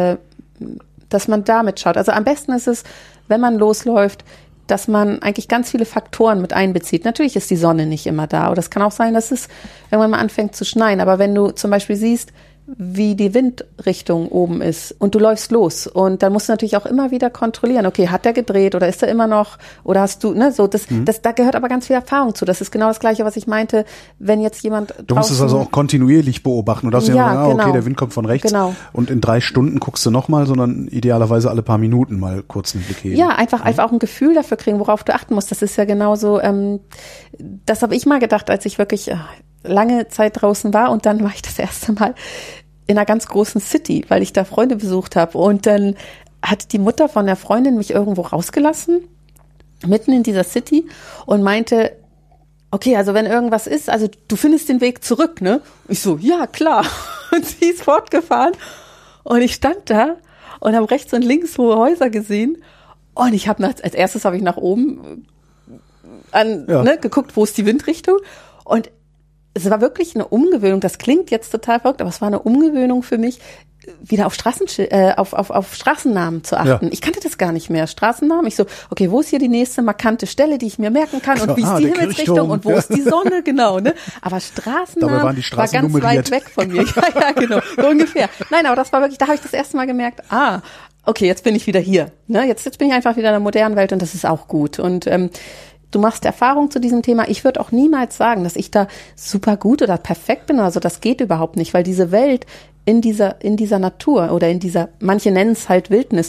dass man damit schaut. Also am besten ist es, wenn man losläuft, dass man eigentlich ganz viele Faktoren mit einbezieht. Natürlich ist die Sonne nicht immer da, oder es kann auch sein, dass es irgendwann mal anfängt zu schneien. Aber wenn du zum Beispiel siehst, wie die Windrichtung oben ist und du läufst los und dann musst du natürlich auch immer wieder kontrollieren, okay, hat der gedreht oder ist er immer noch oder hast du, ne, so, da gehört aber ganz viel Erfahrung zu. Das ist genau das Gleiche, was ich meinte, wenn jetzt jemand Du musst es also auch kontinuierlich beobachten und darfst ja sagen, genau. Okay, der Wind kommt von rechts und in 3 Stunden guckst du nochmal, sondern idealerweise alle paar Minuten mal kurz einen Blick heben. Ja, einfach auch ein Gefühl dafür kriegen, worauf du achten musst. Das ist ja genauso, das habe ich mal gedacht, als ich wirklich lange Zeit draußen war und dann war ich das erste Mal in einer ganz großen City, weil ich da Freunde besucht habe und dann hat die Mutter von der Freundin mich irgendwo rausgelassen, mitten in dieser City und meinte, okay, also wenn irgendwas ist, also du findest den Weg zurück, ne? Ich so, ja, klar. Und sie ist fortgefahren und ich stand da und habe rechts und links hohe Häuser gesehen und ich habe als erstes habe ich nach oben geguckt, wo ist die Windrichtung und es war wirklich eine Umgewöhnung, das klingt jetzt total verrückt, aber es war eine Umgewöhnung für mich, wieder auf auf Straßennamen zu achten. Ja. Ich kannte das gar nicht mehr, Straßennamen. Ich so, okay, wo ist hier die nächste markante Stelle, die ich mir merken kann und wie ist die Himmelsrichtung und wo ist die Sonne, genau, ne? Aber Straßennamen war ganz weit weg von mir. Ja, genau, so ungefähr. Nein, aber das war wirklich, da habe ich das erste Mal gemerkt, okay, jetzt bin ich wieder hier. Ne? Jetzt bin ich einfach wieder in der modernen Welt und das ist auch gut. Und du machst Erfahrung zu diesem Thema. Ich würde auch niemals sagen, dass ich da super gut oder perfekt bin. Also das geht überhaupt nicht, weil diese Welt in dieser Natur oder manche nennen es halt Wildnis,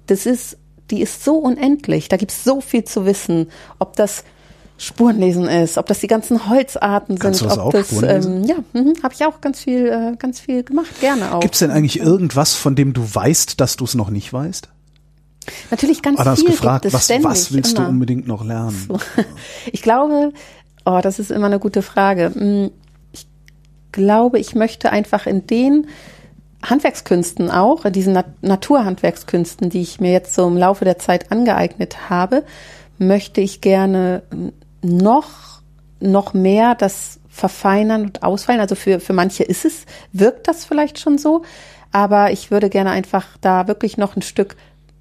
die ist so unendlich. Da gibt es so viel zu wissen, ob das Spurenlesen ist, ob das die ganzen Holzarten Kannst sind. du das auch Spurenlesen? Habe ich auch ganz viel gemacht, gerne auch. Gibt es denn eigentlich irgendwas, von dem du weißt, dass du es noch nicht weißt? Natürlich ganz viel gefragt, gibt es ständig. Was willst du unbedingt noch lernen? So. Ich glaube, das ist immer eine gute Frage. Ich glaube, ich möchte einfach in den Handwerkskünsten auch, in diesen Naturhandwerkskünsten, die ich mir jetzt so im Laufe der Zeit angeeignet habe, möchte ich gerne noch mehr das verfeinern und ausfeilen. Also für manche wirkt das vielleicht schon so, aber ich würde gerne einfach da wirklich noch ein Stück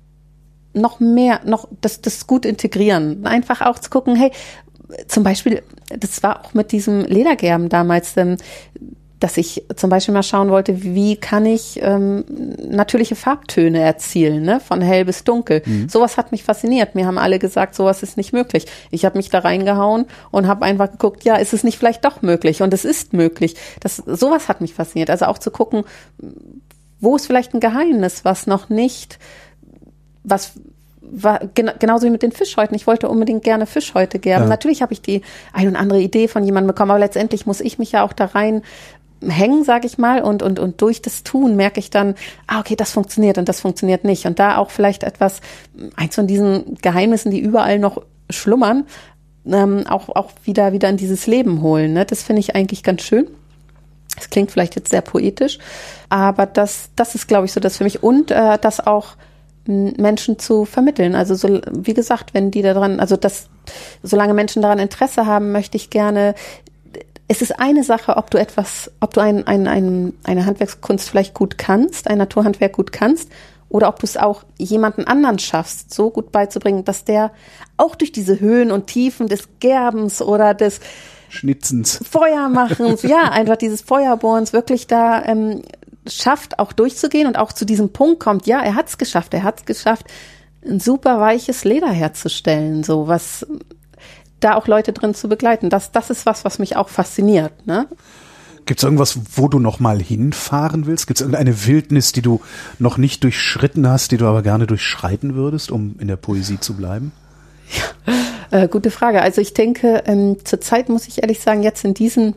das gut integrieren. Einfach auch zu gucken, hey, zum Beispiel, das war auch mit diesem Ledergerben damals, dass ich zum Beispiel mal schauen wollte, wie kann ich natürliche Farbtöne erzielen, ne? Von hell bis dunkel. Sowas hat mich fasziniert. Mir haben alle gesagt, sowas ist nicht möglich. Ich habe mich da reingehauen und habe einfach geguckt, ja, ist es nicht vielleicht doch möglich? Und es ist möglich. Sowas hat mich fasziniert. Also auch zu gucken, wo ist vielleicht ein Geheimnis, was noch nicht, was war genauso wie mit den Fischhäuten. Ich wollte unbedingt gerne Fischhäute gerben. Ja. Natürlich habe ich die ein und andere Idee von jemandem bekommen, aber letztendlich muss ich mich ja auch da rein hängen, sage ich mal, und durch das Tun merke ich dann, okay, das funktioniert und das funktioniert nicht. Und da auch vielleicht eins von diesen Geheimnissen, die überall noch schlummern, auch wieder in dieses Leben holen. Ne? Das finde ich eigentlich ganz schön. Das klingt vielleicht jetzt sehr poetisch, aber das ist, glaube ich, so das für mich. Und das auch Menschen zu vermitteln. Also so, wie gesagt, wenn die daran, solange Menschen daran Interesse haben, möchte ich gerne. Es ist eine Sache, ob du eine Handwerkskunst vielleicht gut kannst, ein Naturhandwerk gut kannst, oder ob du es auch jemanden anderen schaffst, so gut beizubringen, dass der auch durch diese Höhen und Tiefen des Gerbens oder des Schnitzens, Feuermachens, ja, einfach dieses Feuerbohrens wirklich da schafft, auch durchzugehen und auch zu diesem Punkt kommt, ja, er hat es geschafft, ein super weiches Leder herzustellen, so was, da auch Leute drin zu begleiten. Das ist was mich auch fasziniert, ne? Gibt es irgendwas, wo du noch mal hinfahren willst? Gibt es irgendeine Wildnis, die du noch nicht durchschritten hast, die du aber gerne durchschreiten würdest, um in der Poesie zu bleiben? Gute Frage. Also ich denke, zurzeit muss ich ehrlich sagen, jetzt in diesen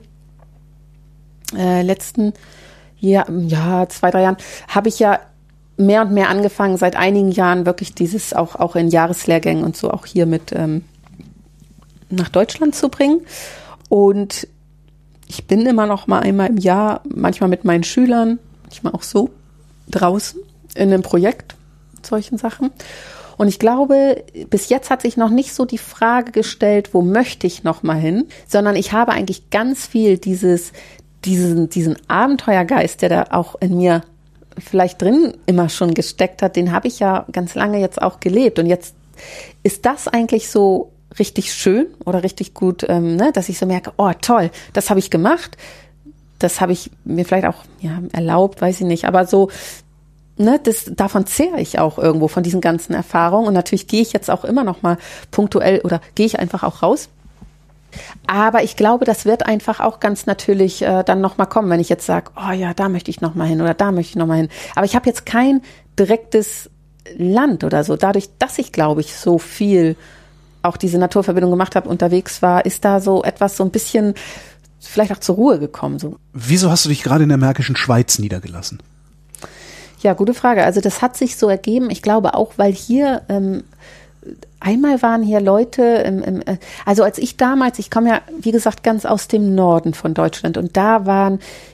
letzten 2-3 Jahren habe ich ja mehr und mehr angefangen, seit einigen Jahren wirklich dieses auch in Jahreslehrgängen und so auch hier mit nach Deutschland zu bringen. Und ich bin immer noch mal einmal im Jahr, manchmal mit meinen Schülern, manchmal auch so, draußen in einem Projekt, solchen Sachen. Und ich glaube, bis jetzt hat sich noch nicht so die Frage gestellt, wo möchte ich noch mal hin, sondern ich habe eigentlich ganz viel diesen Abenteuergeist, der da auch in mir vielleicht drin immer schon gesteckt hat, den habe ich ja ganz lange jetzt auch gelebt. Und jetzt ist das eigentlich so richtig schön oder richtig gut, dass ich so merke, oh toll, das habe ich gemacht, das habe ich mir vielleicht auch erlaubt, weiß ich nicht, aber so, davon zehre ich auch irgendwo, von diesen ganzen Erfahrungen. Und natürlich gehe ich jetzt auch immer noch mal punktuell oder gehe ich einfach auch raus. Aber ich glaube, das wird einfach auch ganz natürlich dann noch mal kommen, wenn ich jetzt sage, oh ja, da möchte ich noch mal hin oder da möchte ich noch mal hin. Aber ich habe jetzt kein direktes Land oder so. Dadurch, dass ich, glaube ich, so viel auch diese Naturverbindung gemacht habe, unterwegs war, ist da so etwas so ein bisschen vielleicht auch zur Ruhe gekommen. So. Wieso hast du dich gerade in der Märkischen Schweiz niedergelassen? Ja, gute Frage. Also das hat sich so ergeben. Ich glaube auch, weil hier einmal waren hier Leute, also als ich damals, ich komme ja, wie gesagt, ganz aus dem Norden von Deutschland und da waren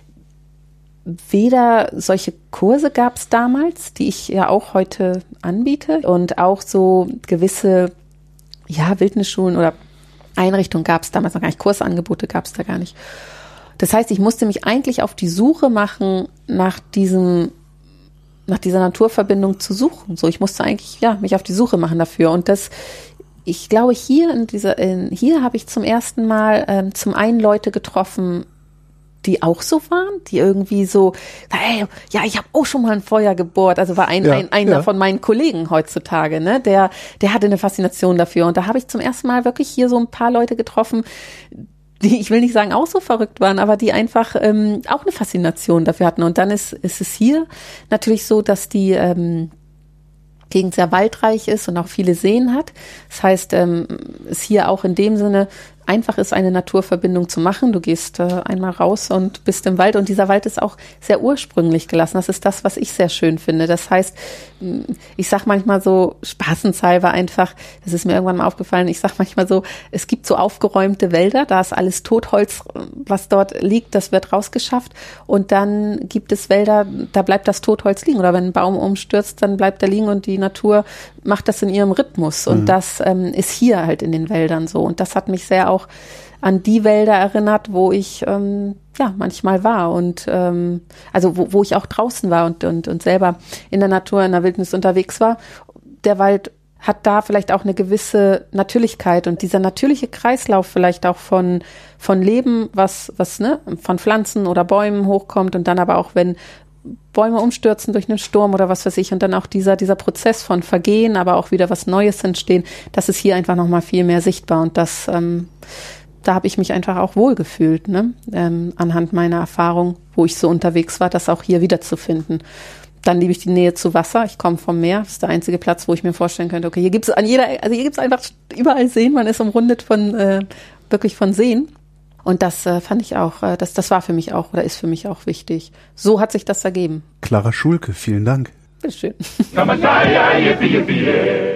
weder solche Kurse gab es damals, die ich ja auch heute anbiete und auch so gewisse Wildnisschulen oder Einrichtungen gab es damals noch gar nicht, Kursangebote gab es da gar nicht. Das heißt, ich musste mich eigentlich auf die Suche machen nach dieser Naturverbindung zu suchen. So, ich musste eigentlich mich auf die Suche machen dafür. Und ich glaube, hier habe ich zum ersten Mal zum einen Leute getroffen, die auch so waren, die irgendwie so, hey, ich habe auch schon mal ein Feuer gebohrt. Also war einer von meinen Kollegen heutzutage, ne? Der hatte eine Faszination dafür. Und da habe ich zum ersten Mal wirklich hier so ein paar Leute getroffen, die, ich will nicht sagen, auch so verrückt waren, aber die einfach auch eine Faszination dafür hatten. Und dann ist es hier natürlich so, dass die Gegend sehr waldreich ist und auch viele Seen hat. Das heißt, es hier auch in dem Sinne einfach ist, eine Naturverbindung zu machen. Du gehst einmal raus und bist im Wald und dieser Wald ist auch sehr ursprünglich gelassen. Das ist das, was ich sehr schön finde. Das heißt, ich sag manchmal so spaßenshalber einfach, das ist mir irgendwann mal aufgefallen, ich sag manchmal so, es gibt so aufgeräumte Wälder, da ist alles Totholz, was dort liegt, das wird rausgeschafft und dann gibt es Wälder, da bleibt das Totholz liegen oder wenn ein Baum umstürzt, dann bleibt er liegen und die Natur macht das in ihrem Rhythmus und das ist hier halt in den Wäldern so und das hat mich sehr auch an die Wälder erinnert, wo ich manchmal war und also wo ich auch draußen war und selber in der Natur, in der Wildnis unterwegs war. Der Wald hat da vielleicht auch eine gewisse Natürlichkeit und dieser natürliche Kreislauf vielleicht auch von Leben, was von Pflanzen oder Bäumen hochkommt und dann aber auch, wenn Bäume umstürzen durch einen Sturm oder was weiß ich und dann auch dieser Prozess von Vergehen, aber auch wieder was Neues entstehen, das ist hier einfach nochmal viel mehr sichtbar und das da habe ich mich einfach auch wohlgefühlt, anhand meiner Erfahrung, wo ich so unterwegs war, das auch hier wiederzufinden. Dann liebe ich die Nähe zu Wasser. Ich komme vom Meer. Das ist der einzige Platz, wo ich mir vorstellen könnte, okay, hier gibt's einfach überall Seen. Man ist umrundet wirklich von Seen. Und das fand ich auch, das war für mich auch oder ist für mich auch wichtig. So hat sich das ergeben. Clara Schulke, vielen Dank. Bitteschön.